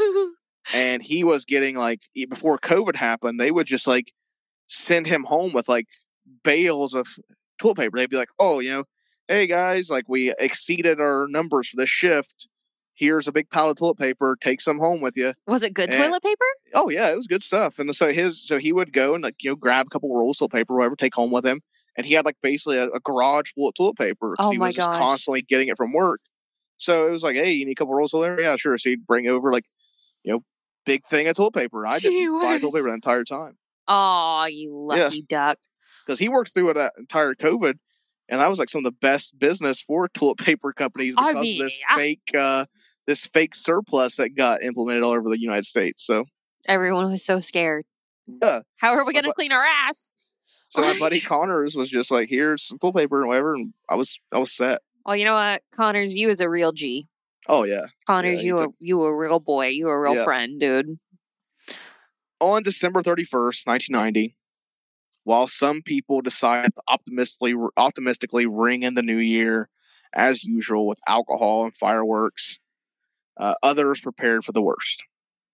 and he was getting like, e- before COVID happened, they would just like send him home with like bales of toilet paper. They'd be like, oh, you know, hey guys, like we exceeded our numbers for this shift. Here's a big pile of toilet paper. Take some home with you. Was it good And- toilet paper? Oh yeah, it was good stuff. And so his, so he would go and like, you know, grab a couple rolls of toilet paper, or whatever, take home with him. And he had like basically a, a garage full of toilet paper. 'Cause Oh he my was just gosh. constantly getting it from work. So it was like, hey, you need a couple rolls of toilet paper? Yeah, sure. So he'd bring over like, you know, big thing of toilet paper. I didn't buy toilet Jeez. paper the entire time Oh, you lucky duck. because he worked through that entire COVID. And that was like some of the best business for toilet paper companies I because mean, of this yeah. fake, uh, this fake surplus that got implemented all over the United States. So Everyone was so scared. yeah. How are we going to But- clean our ass? So my buddy Connors was just like, here's some toilet paper and whatever, and I was I was set. Oh, you know what, Connors, you is a real G. Oh yeah, Connors, yeah, you you a took- you a real boy. You a real Yeah. friend, dude. On December thirty-first, nineteen ninety, while some people decided to optimistically optimistically ring in the new year as usual with alcohol and fireworks, uh, others prepared for the worst.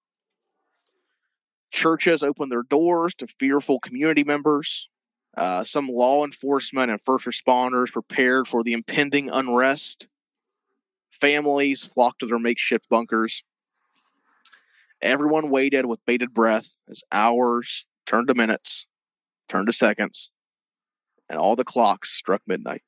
Churches opened their doors to fearful community members. Uh, some law enforcement and first responders prepared for the impending unrest. Families flocked to their makeshift bunkers. Everyone waited with bated breath as hours turned to minutes, turned to seconds, and all the clocks struck midnight.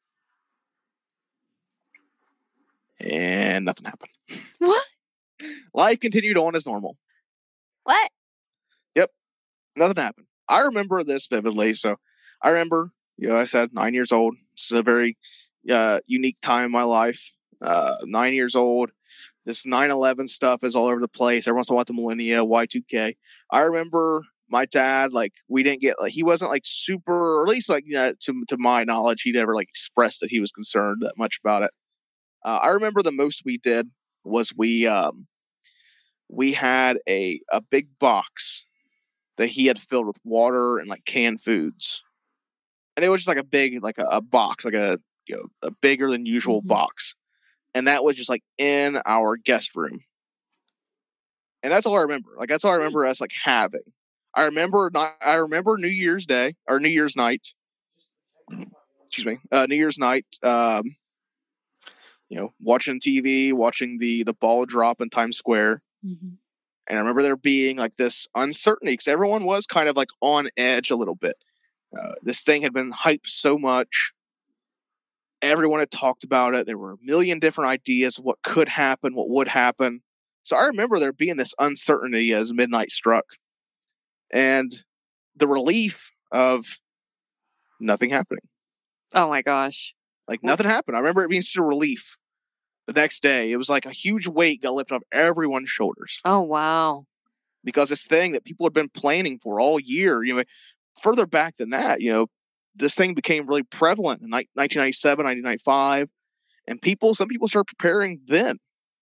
And nothing happened. What? Life continued on as normal. What? Nothing happened. I remember this vividly. So I remember, you know, I said nine years old. This is a very uh, unique time in my life. Uh, nine years old. This nine eleven stuff is all over the place. Everyone's talking about the millennia, Y two K. I remember my dad, like, we didn't get, like, he wasn't, like, super, or at least, like, you know, to, to my knowledge, he never, like, expressed that he was concerned that much about it. Uh, I remember the most we did was we, um, we had a, a big box that he had filled with water and like canned foods. And it was just like a big, like a, a box, like a, you know, a bigger than usual Mhm. box. And that was just like in our guest room. And that's all I remember. Like, that's all I remember us like having. I remember not, I remember New Year's Day or New Year's night. Excuse me. Uh, New Year's night. Um, you know, watching T V, watching the, the ball drop in Times Square. Mm-hmm. And I remember there being like this uncertainty because everyone was kind of like on edge a little bit. Uh, this thing had been hyped so much. Everyone had talked about it. There were a million different ideas of what could happen, what would happen. So I remember there being this uncertainty as midnight struck. And the relief of nothing happening. Oh my gosh. Like nothing happened. I remember it being such a relief. The next day, it was like a huge weight got lifted off everyone's shoulders. Oh wow. Because this thing that people had been planning for all year, you know, further back than that, you know, this thing became really prevalent in nineteen ninety-seven, nineteen ninety-five, and people, some people started preparing then.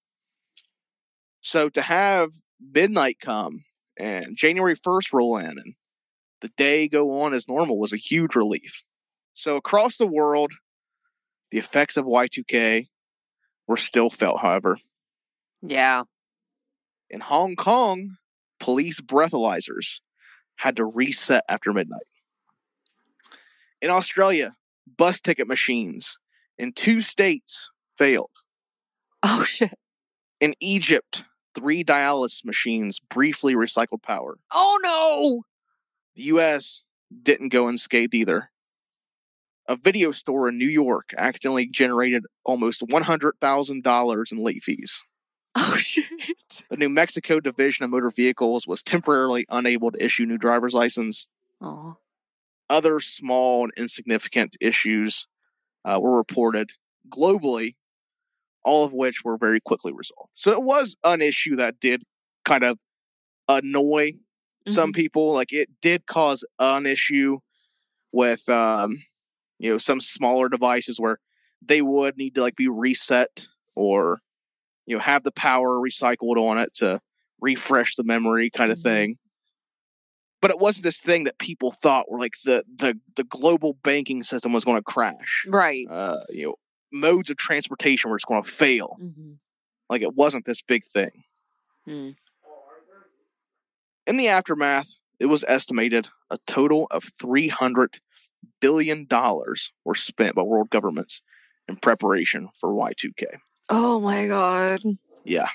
So to have midnight come and January first roll in and the day go on as normal was a huge relief. So across the world, the effects of Y two K were still felt, however. Yeah. In Hong Kong, police breathalyzers had to reset after midnight. In Australia, bus ticket machines in two states failed. Oh shit. In Egypt, three dialysis machines briefly recycled power. Oh no. The U S didn't go unscathed either. A video store in New York accidentally generated almost one hundred thousand dollars in late fees. Oh shit. The New Mexico Division of Motor Vehicles was temporarily unable to issue new driver's license. Oh. Other small and insignificant issues uh, were reported globally, all of which were very quickly resolved. So it was an issue that did kind of annoy mm-hmm. some people. Like, it did cause an issue with, um, you know, some smaller devices where they would need to like be reset or, you know, have the power recycled on it to refresh the memory kind of mm-hmm. thing. But it wasn't this thing that people thought were like the the, the global banking system was going to crash. Right. Uh, you know, modes of transportation were just going to fail. Mm-hmm. Like, it wasn't this big thing. Mm. In the aftermath, it was estimated a total of three hundred billion dollars were spent by world governments in preparation for Y two K. Oh my god. Yeah.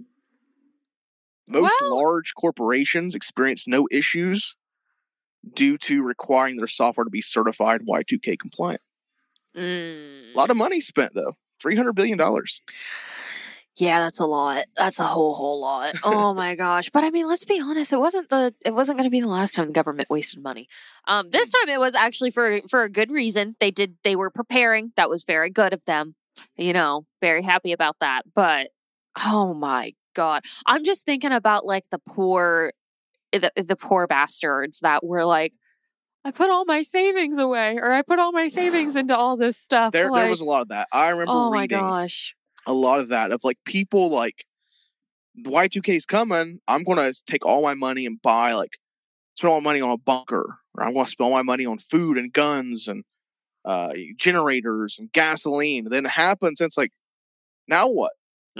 Most well, large corporations experienced no issues due to requiring their software to be certified Y two K compliant. Mm. A lot of money spent, though. three hundred billion dollars. Yeah, that's a lot. That's a whole, whole lot. Oh my gosh. But I mean, let's be honest. It wasn't the, it wasn't going to be the last time the government wasted money. Um, this time it was actually for, for a good reason. They did, they were preparing. That was very good of them. You know, very happy about that. But, oh my God. I'm just thinking about like the poor, the, the poor bastards that were like, I put all my savings away, or I put all my savings into all this stuff. There, like, there was a lot of that. I remember oh my reading gosh. a lot of that of like people like Y two K's coming. I'm going to take all my money and buy like spend all my money on a bunker, or I'm going to spend all my money on food and guns and uh, generators and gasoline. And then it happens. And it's like, now what?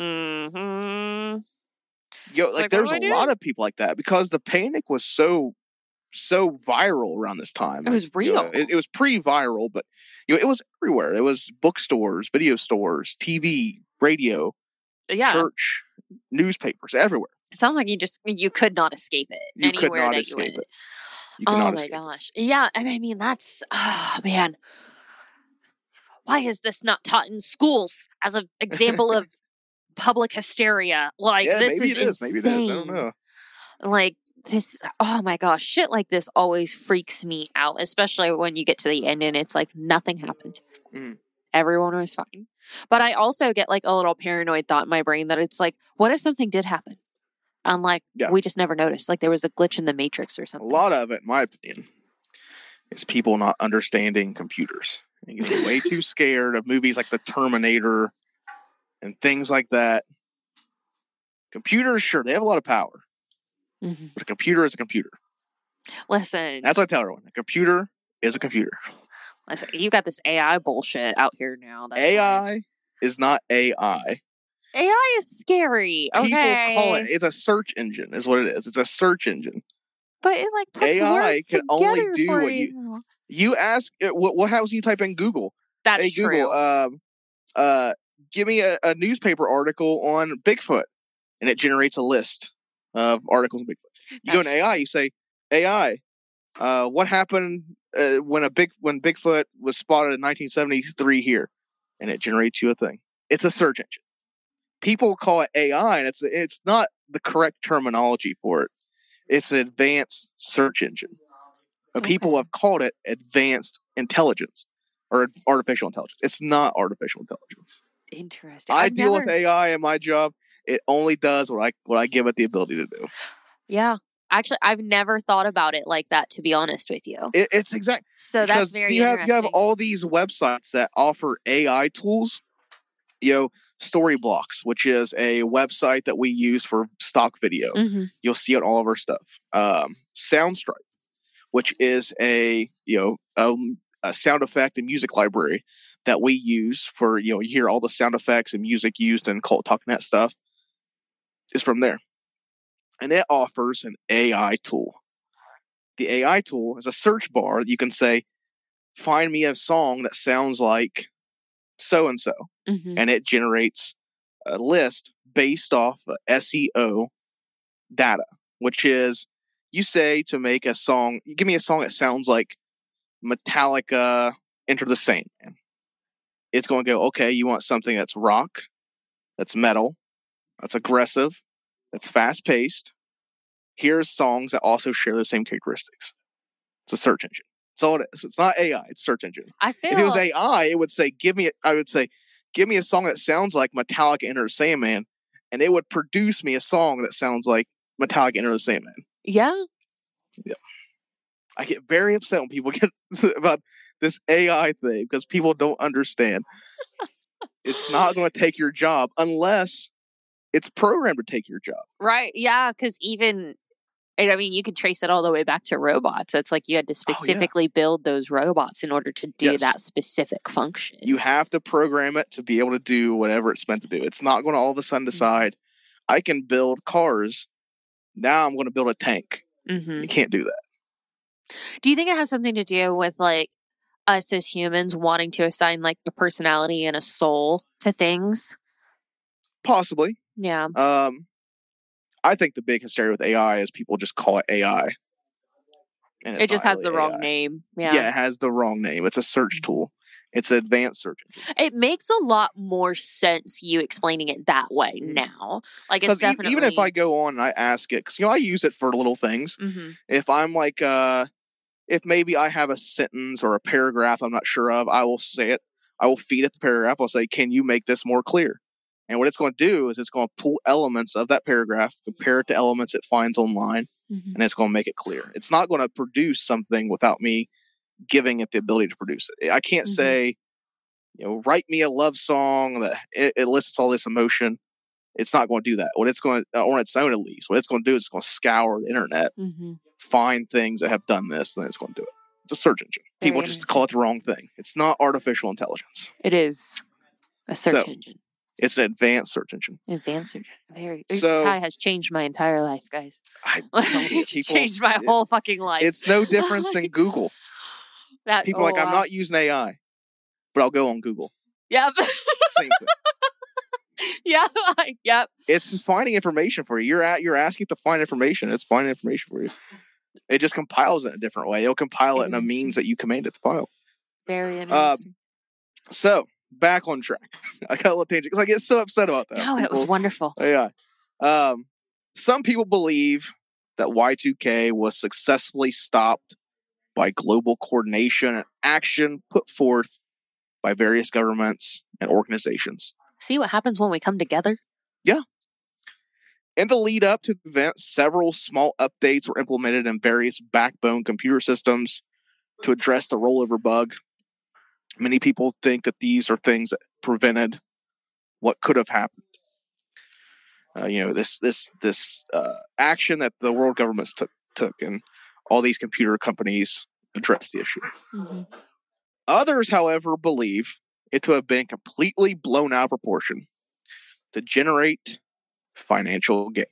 Mm-hmm. You know, like, like, there's what a do I do? lot of people like that because the panic was so so viral around this time. It was Like, you know, real. it, it was pre-viral, but you know, it was everywhere. It was bookstores, video stores, T V, radio, Yeah. church, newspapers, everywhere. It sounds like you just you could not escape it You could anywhere not that escape you went. it. You could Oh not my escape it. gosh. Yeah, and I mean that's oh man. Why is this not taught in schools as an example of public hysteria? Like Yeah, this maybe is it is. Maybe it is. I don't insane. know. Like this oh my gosh, shit like this always freaks me out, especially when you get to the end and it's like nothing happened. Mhm. Everyone was fine. But I also get like a little paranoid thought in my brain that it's like, what if something did happen? And like Yeah. we just never noticed. Like there was a glitch in the matrix or A something. lot of it, in my opinion, is people not understanding computers and getting way too scared of movies like The Terminator and things like that. Computers, sure, they have a lot of power, Mm-hmm. but a computer is a computer. Listen, That's what I tell everyone. A computer is a computer. listen, you got this A I bullshit out here now. That's A I like- is not A I. A I is scary. Okay. People call it, it's a search engine, is what it is. It's a search engine. But it like puts A I words can together only do for what you. You ask, it, what, what happens when you type in Google? That's Hey, true. Google, um, uh, give me a, a newspaper article on Bigfoot. And it generates a list of articles on Bigfoot. You go into A I, you say, A I, uh, what happened uh, when a big when Bigfoot was spotted in nineteen seventy-three here? And it generates you a thing. It's a search engine. People call it A I, and it's it's not the correct terminology for it. It's an advanced search engine. But people Okay. have called it advanced intelligence or artificial intelligence. It's not artificial intelligence. Interesting. I I've deal never- with A I in my job. It only does what I what I give it the ability to do. Yeah. Actually, I've never thought about it like that, to be honest with you. It, it's exact. So that's because very you have interesting. you have all these websites that offer A I tools. You know, Storyblocks, which is a website that we use for stock video. Mhm. You'll see it all of our stuff. Um, Soundstripe, which is a you know um, a sound effect and music library that we use for you know you hear all the sound effects and music used in Cult Talk Net stuff. Is from there. And it offers an A I tool. The A I tool is a search bar that you can say, find me a song that sounds like so-and-so. Mhm. And it generates a list based off of S E O data, which is you say to make a song, give me a song that sounds like Metallica, Enter the Sandman. It's going to go, okay, you want something that's rock, that's metal, that's aggressive, that's fast-paced. Here's songs that also share the same characteristics. It's a search engine. That's all it is. It's not A I. It's search engine. I feel If it was A I, it would say, give me, I would say, give me a song that sounds like Metallica Enter the Sandman, and it would produce me a song that sounds like Metallica Enter the Sandman. yeah. I get very upset when people get about this A I thing because people don't understand. It's not going to take your job unless it's programmed to take your job. Right. Yeah. Because even, and I mean, you can trace it all the way back to robots. It's like you had to specifically build those robots in order to do Yes. that specific function. You have to program it to be able to do whatever it's meant to do. It's not going to all of a sudden decide, I can build cars. Now I'm going to build a tank. Mhm. You can't do that. Do you think it has something to do with like us as humans wanting to assign like a personality and a soul to things? Possibly. Yeah. Um, I think the big hysteria with A I is people just call it A I. And it's It just not has really the wrong A I. name. Yeah. Yeah. it has the wrong name. It's a search tool. It's an advanced search engine. It makes a lot more sense you explaining it that way Mhm. now. Like it's Because e- definitely even if I go on and I ask it, because you know I use it for little things. Mhm. If I'm like, uh, if maybe I have a sentence or a paragraph I'm not sure of, I will say it. I will feed it the paragraph. I'll say, "Can you make this more clear?" And what it's going to do is it's going to pull elements of that paragraph, compare it to elements it finds online, Mm-hmm. and it's going to make it clear. It's not going to produce something without me giving it the ability to produce it. I can't Mhm. say, you know, write me a love song that it, it elicits all this emotion. It's not going to do that. What it's going to, on its own at least, what it's going to do is it's going to scour the internet, Mm-hmm. find things that have done this, and then it's going to do it. It's a search engine. Very People just call it the wrong thing. It's not artificial intelligence. It is a search So- engine. It's an advanced search engine. Advanced search. Very. So- Ty has changed my entire life, guys. I, It's people- changed my it- whole fucking life. It's no difference than Google. that, People oh, are like, I'm wow. not using A I, but I'll go on Google. Yep. Same thing. yeah. Yep. It's just finding information for you. You're at you're asking to find information. It's finding information for you. It just compiles it in a different way. It'll compile it in a Interesting. means that you command it to file. Very Um, interesting. So back on track. I got a little tangent because I get so upset about that. no, it was People- wonderful. Yeah. Um, some people believe that Y two K was successfully stopped by global coordination and action put forth by various governments and organizations. See what happens when we come together? In the lead up to the event, several small updates were implemented in various backbone computer systems to address the rollover bug. Many people think that these are things that prevented what could have happened. Uh, you know, this this this uh, action that the world governments took took, and all these computer companies addressed the issue. Mm-hmm. Others, however, believe it to have been completely blown out of proportion to generate financial gain.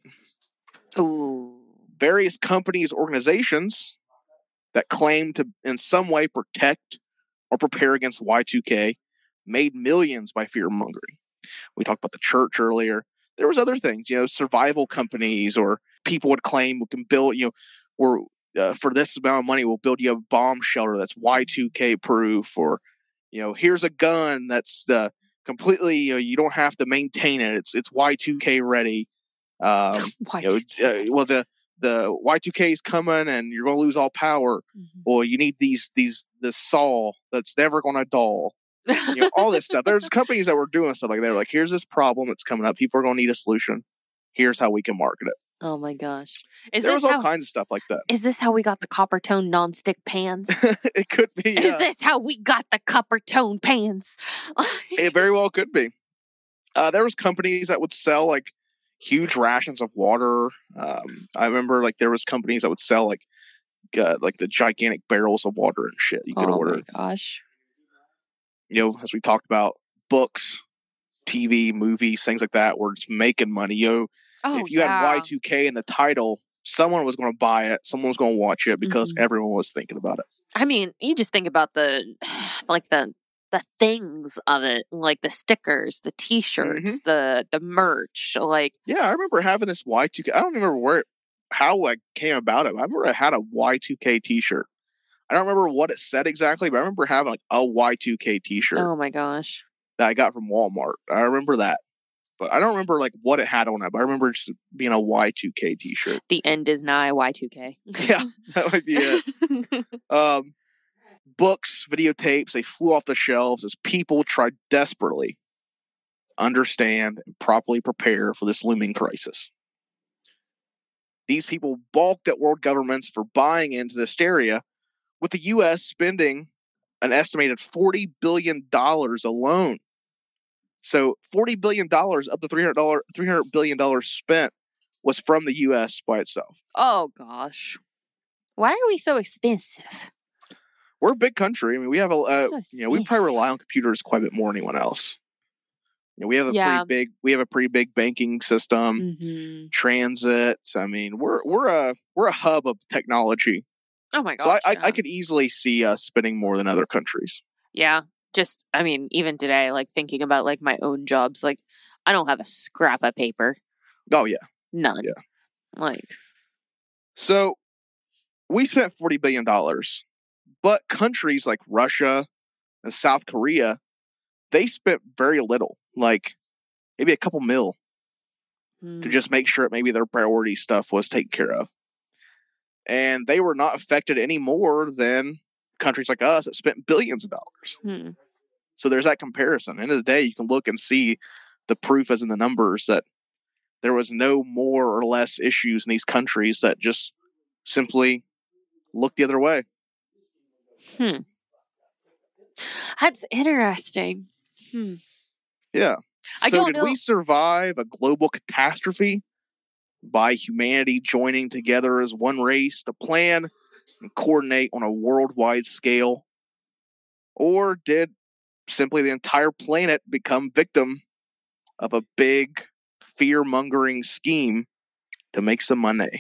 Ooh. Various companies, organizations that claim to in some way protect or prepare against Y two K made millions by fear mongering. We talked about the church earlier. There was other things, you know, survival companies or people would claim we can build, you know, or uh, for this amount of money, we'll build you a bomb shelter that's Y two K proof, or, you know, here's a gun that's uh, completely, you know, you don't have to maintain it. It's it's Y two K ready. Um, Why you know, did- uh, well, the the Y two K is coming, and you're going to lose all power. Mhm. Or you need these these this saw that's never going to dull. You know, all this stuff. There's companies that were doing stuff like that. They're like, here's this problem that's coming up. People are going to need a solution. Here's how we can market it. oh my gosh. Is there this was all how kinds of stuff like that. is this how we got the copper tone nonstick pans? It could be. Is uh, this how we got the copper tone pans? It very well could be. Uh, there was companies that would sell like huge rations of water. Um, I remember like there was companies that would sell like uh, like the gigantic barrels of water and shit you could oh order. my gosh. You know, as we talked about, books, T V, movies, things like that, were just making money. You know, Oh, if you yeah. had Y two K in the title, someone was going to buy it. Someone was going to watch it because Mhm. everyone was thinking about it. I mean, you just think about the like the the things of it, like the stickers, the T-shirts, Mm-hmm. the the merch, like Yeah, I remember having this Y two K. I don't remember where, how I came about it. I remember I had a Y two K T-shirt. I don't remember what it said exactly, but I remember having like a Y two K T-shirt oh my gosh. that I got from Walmart. I remember that, but I don't remember like what it had on it. But I remember just being a Y two K T-shirt. The end is nigh. Y two K. Yeah, that might be it. Um, books, videotapes, they flew off the shelves as people tried desperately to understand and properly prepare for this looming crisis. These people balked at world governments for buying into the hysteria, with the U S spending an estimated forty billion dollars alone. So forty billion dollars of the three hundred dollars, three hundred billion dollars spent was from the U S by itself. Oh gosh. Why are we so expensive? We're a big country. I mean, we have a, uh, So you know, we probably expensive. rely on computers quite a bit more than anyone else. You know, we have a Yeah. pretty big, we have a pretty big banking system, Mm-hmm. transit. I mean, we're we're a we're a hub of technology. Oh my gosh. So I, I, yeah. I could easily see us spending more than other countries. Yeah. Just, I mean, even today, like thinking about like my own jobs, like I don't have a scrap of paper. Oh yeah. None. Yeah. Like, So we spent forty billion dollars, but countries like Russia and South Korea, they spent very little, like maybe a couple mil, to mm, just make sure that maybe their priority stuff was taken care of. And they were not affected any more than countries like us that spent billions of dollars. hmm. So there's that comparison. End of the day, you can look and see the proof is in the numbers that there was no more or less issues in these countries that just simply looked the other way. Hmm. That's interesting. Hmm. Yeah. I So don't did know. we survive a global catastrophe by humanity joining together as one race to plan and coordinate on a worldwide scale? Or did simply the entire planet become victim of a big fear-mongering scheme to make some money?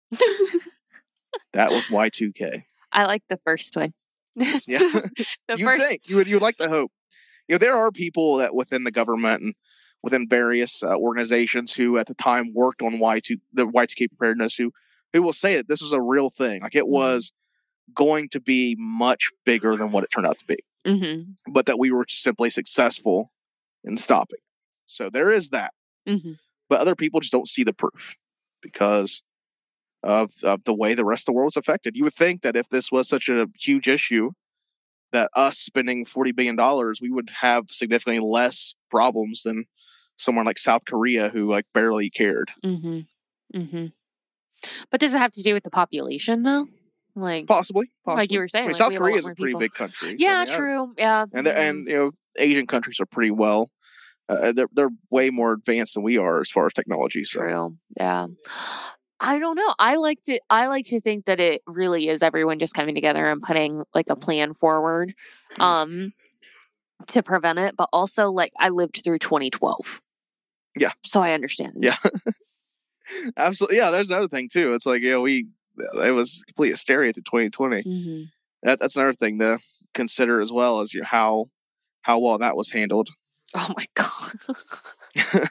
That was Y two K. I like the first one. Yeah. The you first. think you would you would like to hope. You know, there are people that within the government and within various uh, organizations who at the time worked on Y two the Y two K preparedness who who will say that this was a real thing. Like it was going to be much bigger than what it turned out to be. Mm-hmm. But that we were simply successful in stopping. So there is that. Mm-hmm. But other people just don't see the proof because of, of the way the rest of the world is affected. You would think that if this was such a huge issue, that us spending forty billion dollars, we would have significantly less problems than someone like South Korea who like barely cared. Mm-hmm. Mm-hmm. But does it have to do with the population though? Like Possibly, possibly. like you were saying, I mean, like, South we have a Korea lot is a more pretty people. big country. Yeah, so, I mean, true. Yeah. And the, and you know, Asian countries are pretty well. Uh, they're they're way more advanced than we are as far as technology. So. True. Yeah. I don't know. I like to I like to think that it really is everyone just coming together and putting like a plan forward um to prevent it, but also like I lived through twenty twelve. Yeah. So I understand. Yeah. Absolutely. Yeah, there's another thing too. It's like, you know, we it was complete hysteria to twenty twenty. Mm-hmm. That that's another thing to consider as well as you know, how how well that was handled. Oh my god.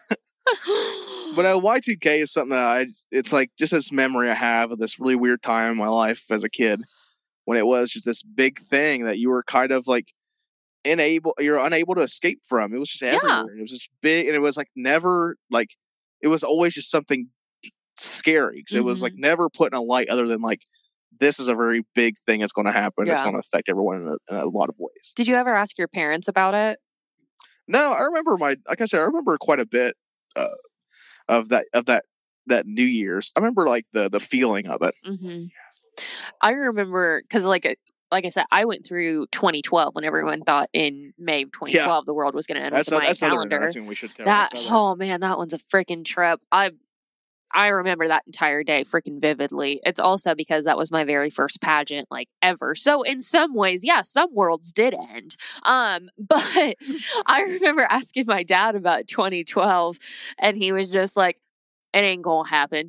But uh, Y two K is something that I, it's like just this memory I have of this really weird time in my life as a kid when it was just this big thing that you were kind of like unable, you're unable to escape from. It was just everywhere. Yeah. It was just big and it was like never like, it was always just something scary because mm-hmm. it was like never put in a light other than like, this is a very big thing that's going to happen. Yeah. It's going to affect everyone in a, in a lot of ways. Did you ever ask your parents about it? No, I remember my, like I said, I remember quite a bit uh, of that, of that, that New Year's. I remember like the, the feeling of it. Mm-hmm. I remember because like, like I said, I went through twenty twelve when everyone thought in May of twenty twelve yeah. the world was going to end that's with the Mayan that's calendar. We should cover. That, oh man, that one's a freaking trip. I I remember that entire day freaking vividly. It's also because that was my very first pageant, like, ever. So in some ways, yeah, some worlds did end. Um, but I remember asking my dad about twenty twelve, and he was just like, it ain't gonna happen.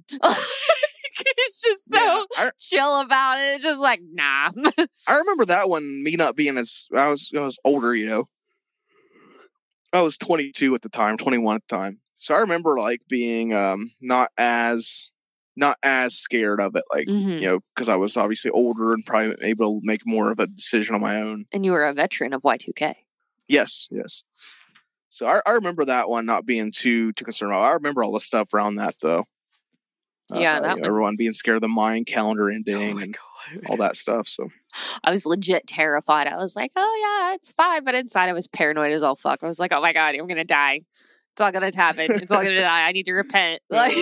He's just so yeah, I, chill about it. It's just like, nah. I remember that one, me not being as, I was, I was older, you know. I was twenty-two at the time, twenty-one at the time. So I remember like being um, not as not as scared of it, like mm-hmm. you know, because I was obviously older and probably able to make more of a decision on my own. And you were a veteran of Y two K. Yes, yes. So I, I remember that one not being too too concerned about. I remember all the stuff around that though. Yeah, uh, that you know, everyone being scared of the Mayan calendar ending oh and God. all that stuff. So I was legit terrified. I was like, "Oh yeah, it's fine," but inside I was paranoid as all fuck. I was like, "Oh my God, I'm gonna die." It's all gonna happen. It's all gonna die. I need to repent. Like,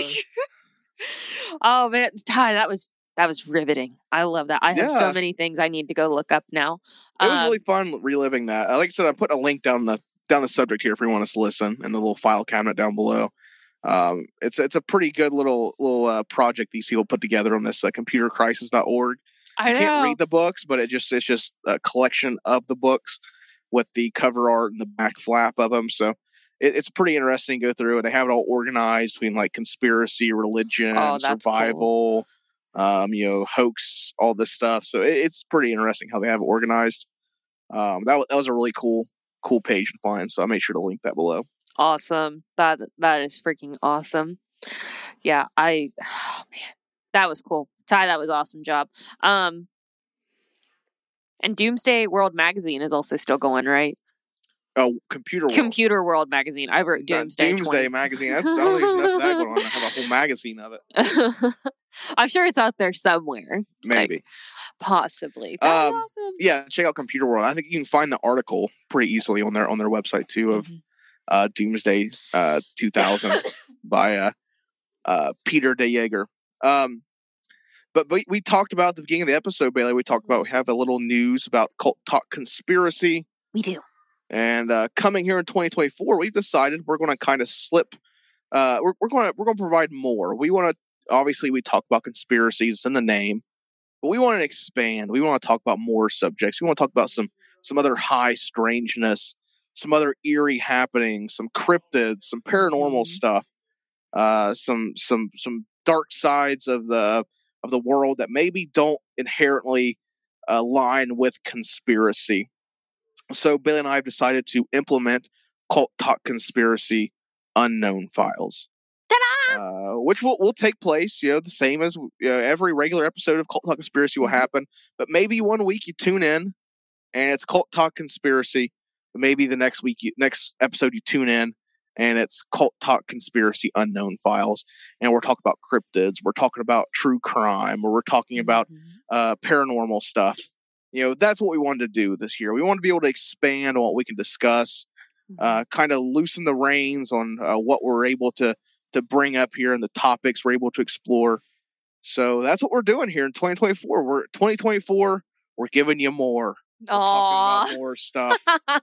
oh man, Ty, that was that was riveting. I love that. I have yeah. so many things I need to go look up now. It was um, really fun reliving that. Like I said, I put a link down the down the subject here if you want us to listen, in the little file cabinet down below. Um, it's it's a pretty good little little uh, project these people put together on this uh, computer crisis dot org. I know. You can't read the books, but it just it's just a collection of the books with the cover art and the back flap of them. So. It's pretty interesting to go through it. They have it all organized between like conspiracy, religion, oh, survival, cool. um, you know, hoax, all this stuff. So it, it's pretty interesting how they have it organized. Um, that, that was a really cool, cool page to find. So I made sure to link that below. Awesome. That, that is freaking awesome. Yeah. I, oh man, that was cool. Ty, that was awesome job. Um, and Doomsday World Magazine is also still going, right? Oh, Computer World. Computer World Magazine. I wrote Doomsday. Doomsday twenty Magazine. That's, I don't even know if that going on. I have a whole magazine of it. I'm sure it's out there somewhere. Maybe. Like, possibly. That's um, awesome. Yeah, check out Computer World. I think you can find the article pretty easily on their on their website too of mm-hmm. uh, Doomsday uh, two thousand by uh, uh, Peter De Jager. Um, but we, we talked about at the beginning of the episode, Bailey. We talked about we have a little news about Cult Talk Conspiracy. We do. And uh, coming here in twenty twenty-four, we've decided we're going to kind of slip. Uh, we're we're going to we're going to provide more. We want to obviously we talk about conspiracies in the name, but we want to expand. We want to talk about more subjects. We want to talk about some some other high strangeness, some other eerie happenings, some cryptids, some paranormal mm-hmm. stuff, uh, some some some dark sides of the of the world that maybe don't inherently align with conspiracy. So Billy and I have decided to implement Cult Talk Conspiracy Unknown Files, uh, which will, will take place, you know, the same as you know, every regular episode of Cult Talk Conspiracy will happen. But maybe one week you tune in and it's Cult Talk Conspiracy. But maybe the next week, you, next episode you tune in and it's Cult Talk Conspiracy Unknown Files. And we're talking about cryptids. We're talking about true crime, or we're talking about uh, paranormal stuff. You know, that's what we wanted to do this year. We want to be able to expand on what we can discuss, uh, kind of loosen the reins on uh, what we're able to to bring up here and the topics we're able to explore. So that's what we're doing here in twenty twenty-four. We're twenty twenty-four. We're giving you more. We're talking about more stuff.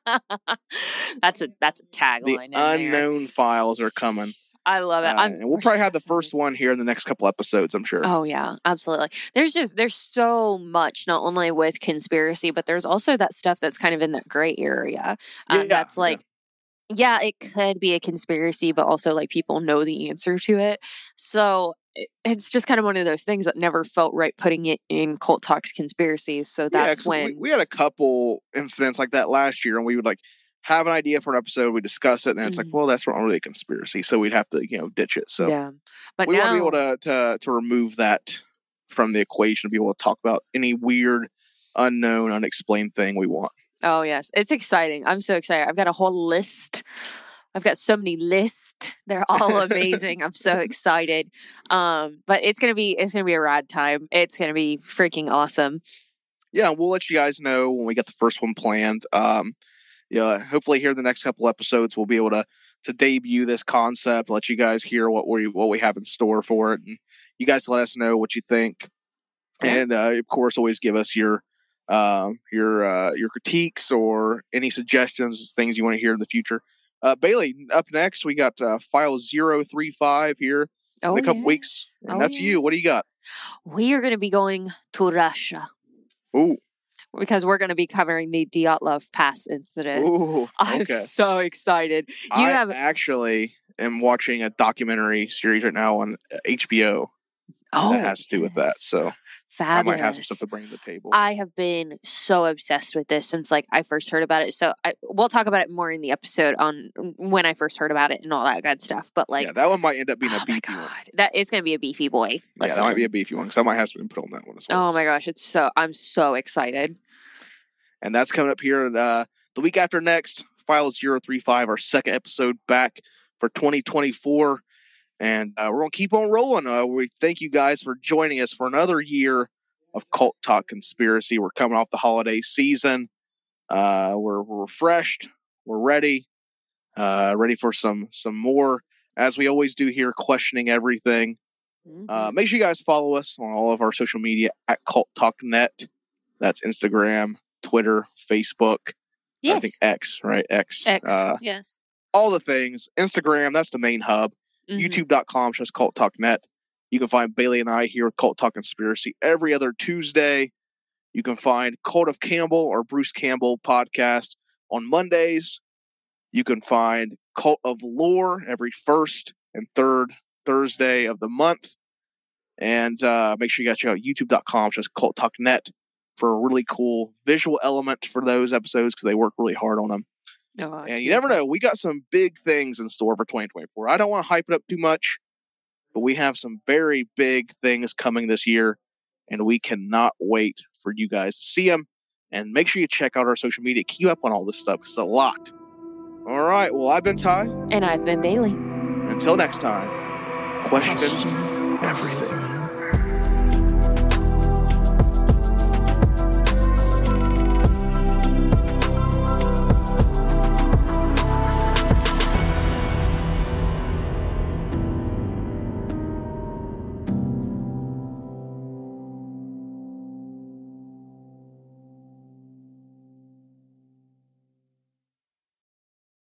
that's a that's a tagline. The unknown files are coming. I love it. Uh, and we'll probably have the first one here in the next couple episodes, I'm sure. Oh yeah, absolutely. There's just there's so much, not only with conspiracy, but there's also that stuff that's kind of in that gray area. Um, yeah, that's like, yeah. yeah, it could be a conspiracy, but also like people know the answer to it. So it's just kind of one of those things that never felt right putting it in Cult Talks Conspiracies. So that's yeah, when we, we had a couple incidents like that last year, and we would like have an idea for an episode, we discuss it, and then it's mm-hmm. like, well, that's not really a conspiracy, so we'd have to, you know, ditch it. So yeah, but we now, want to be able to, to to remove that from the equation, to be able to talk about any weird, unknown, unexplained thing we want. Oh yes, it's exciting. I'm so excited. I've got a whole list. I've got so many lists. They're all amazing. I'm so excited. Um, but it's gonna be it's gonna be a rad time. It's gonna be freaking awesome. Yeah, we'll let you guys know when we get the first one planned. Um, yeah, hopefully here in the next couple episodes we'll be able to to debut this concept, let you guys hear what we what we have in store for it, and you guys let us know what you think. Yeah. And uh, of course, always give us your um, your uh, your critiques or any suggestions, things you want to hear in the future. Uh, Bailey, up next we got uh, file zero three five here oh, in a couple yes. weeks, and oh, that's yes. you. What do you got? We are going to be going to Russia. Ooh. Because we're going to be covering the Dyatlov Pass incident. Ooh, I'm okay. so excited. You I have actually am watching a documentary series right now on H B O oh, that has to do with that. So fabulous. I might have some stuff to bring to the table. I have been so obsessed with this since like I first heard about it. So I, we'll talk about it more in the episode on when I first heard about it and all that good stuff. But like, yeah, that one might end up being oh a beefy one. That it's going to be a beefy boy. Listen. Yeah, that might be a beefy one because I might have some input on that one as well. Oh my gosh, it's so I'm so excited. And that's coming up here uh, the week after next, File zero three five, our second episode back for twenty twenty-four. And uh, we're going to keep on rolling. Uh, we thank you guys for joining us for another year of Cult Talk Conspiracy. We're coming off the holiday season. Uh, we're, we're refreshed. We're ready. Uh, ready for some some more, as we always do here, questioning everything. Mm-hmm. Uh, make sure you guys follow us on all of our social media at Cult Talk Net. That's Instagram, Twitter, Facebook, yes. I think X, right? X. X, uh, yes. All the things. Instagram, that's the main hub. Mm-hmm. YouTube.com slash Cult Talk Net. You can find Bailey and I here with Cult Talk Conspiracy every other Tuesday. You can find Cult of Campbell or Bruce Campbell podcast on Mondays. You can find Cult of Lore every first and third Thursday of the month. And uh, make sure you guys check out YouTube.com slash Cult Talk Net for a really cool visual element for those episodes because they work really hard on them. Oh, and you beautiful. Never know. We got some big things in store for twenty twenty-four. I don't want to hype it up too much, but we have some very big things coming this year, and we cannot wait for you guys to see them. And make sure you check out our social media. Keep up on all this stuff because it's a lot. All right. Well, I've been Ty. And I've been Bailey. Until next time, question, question everything.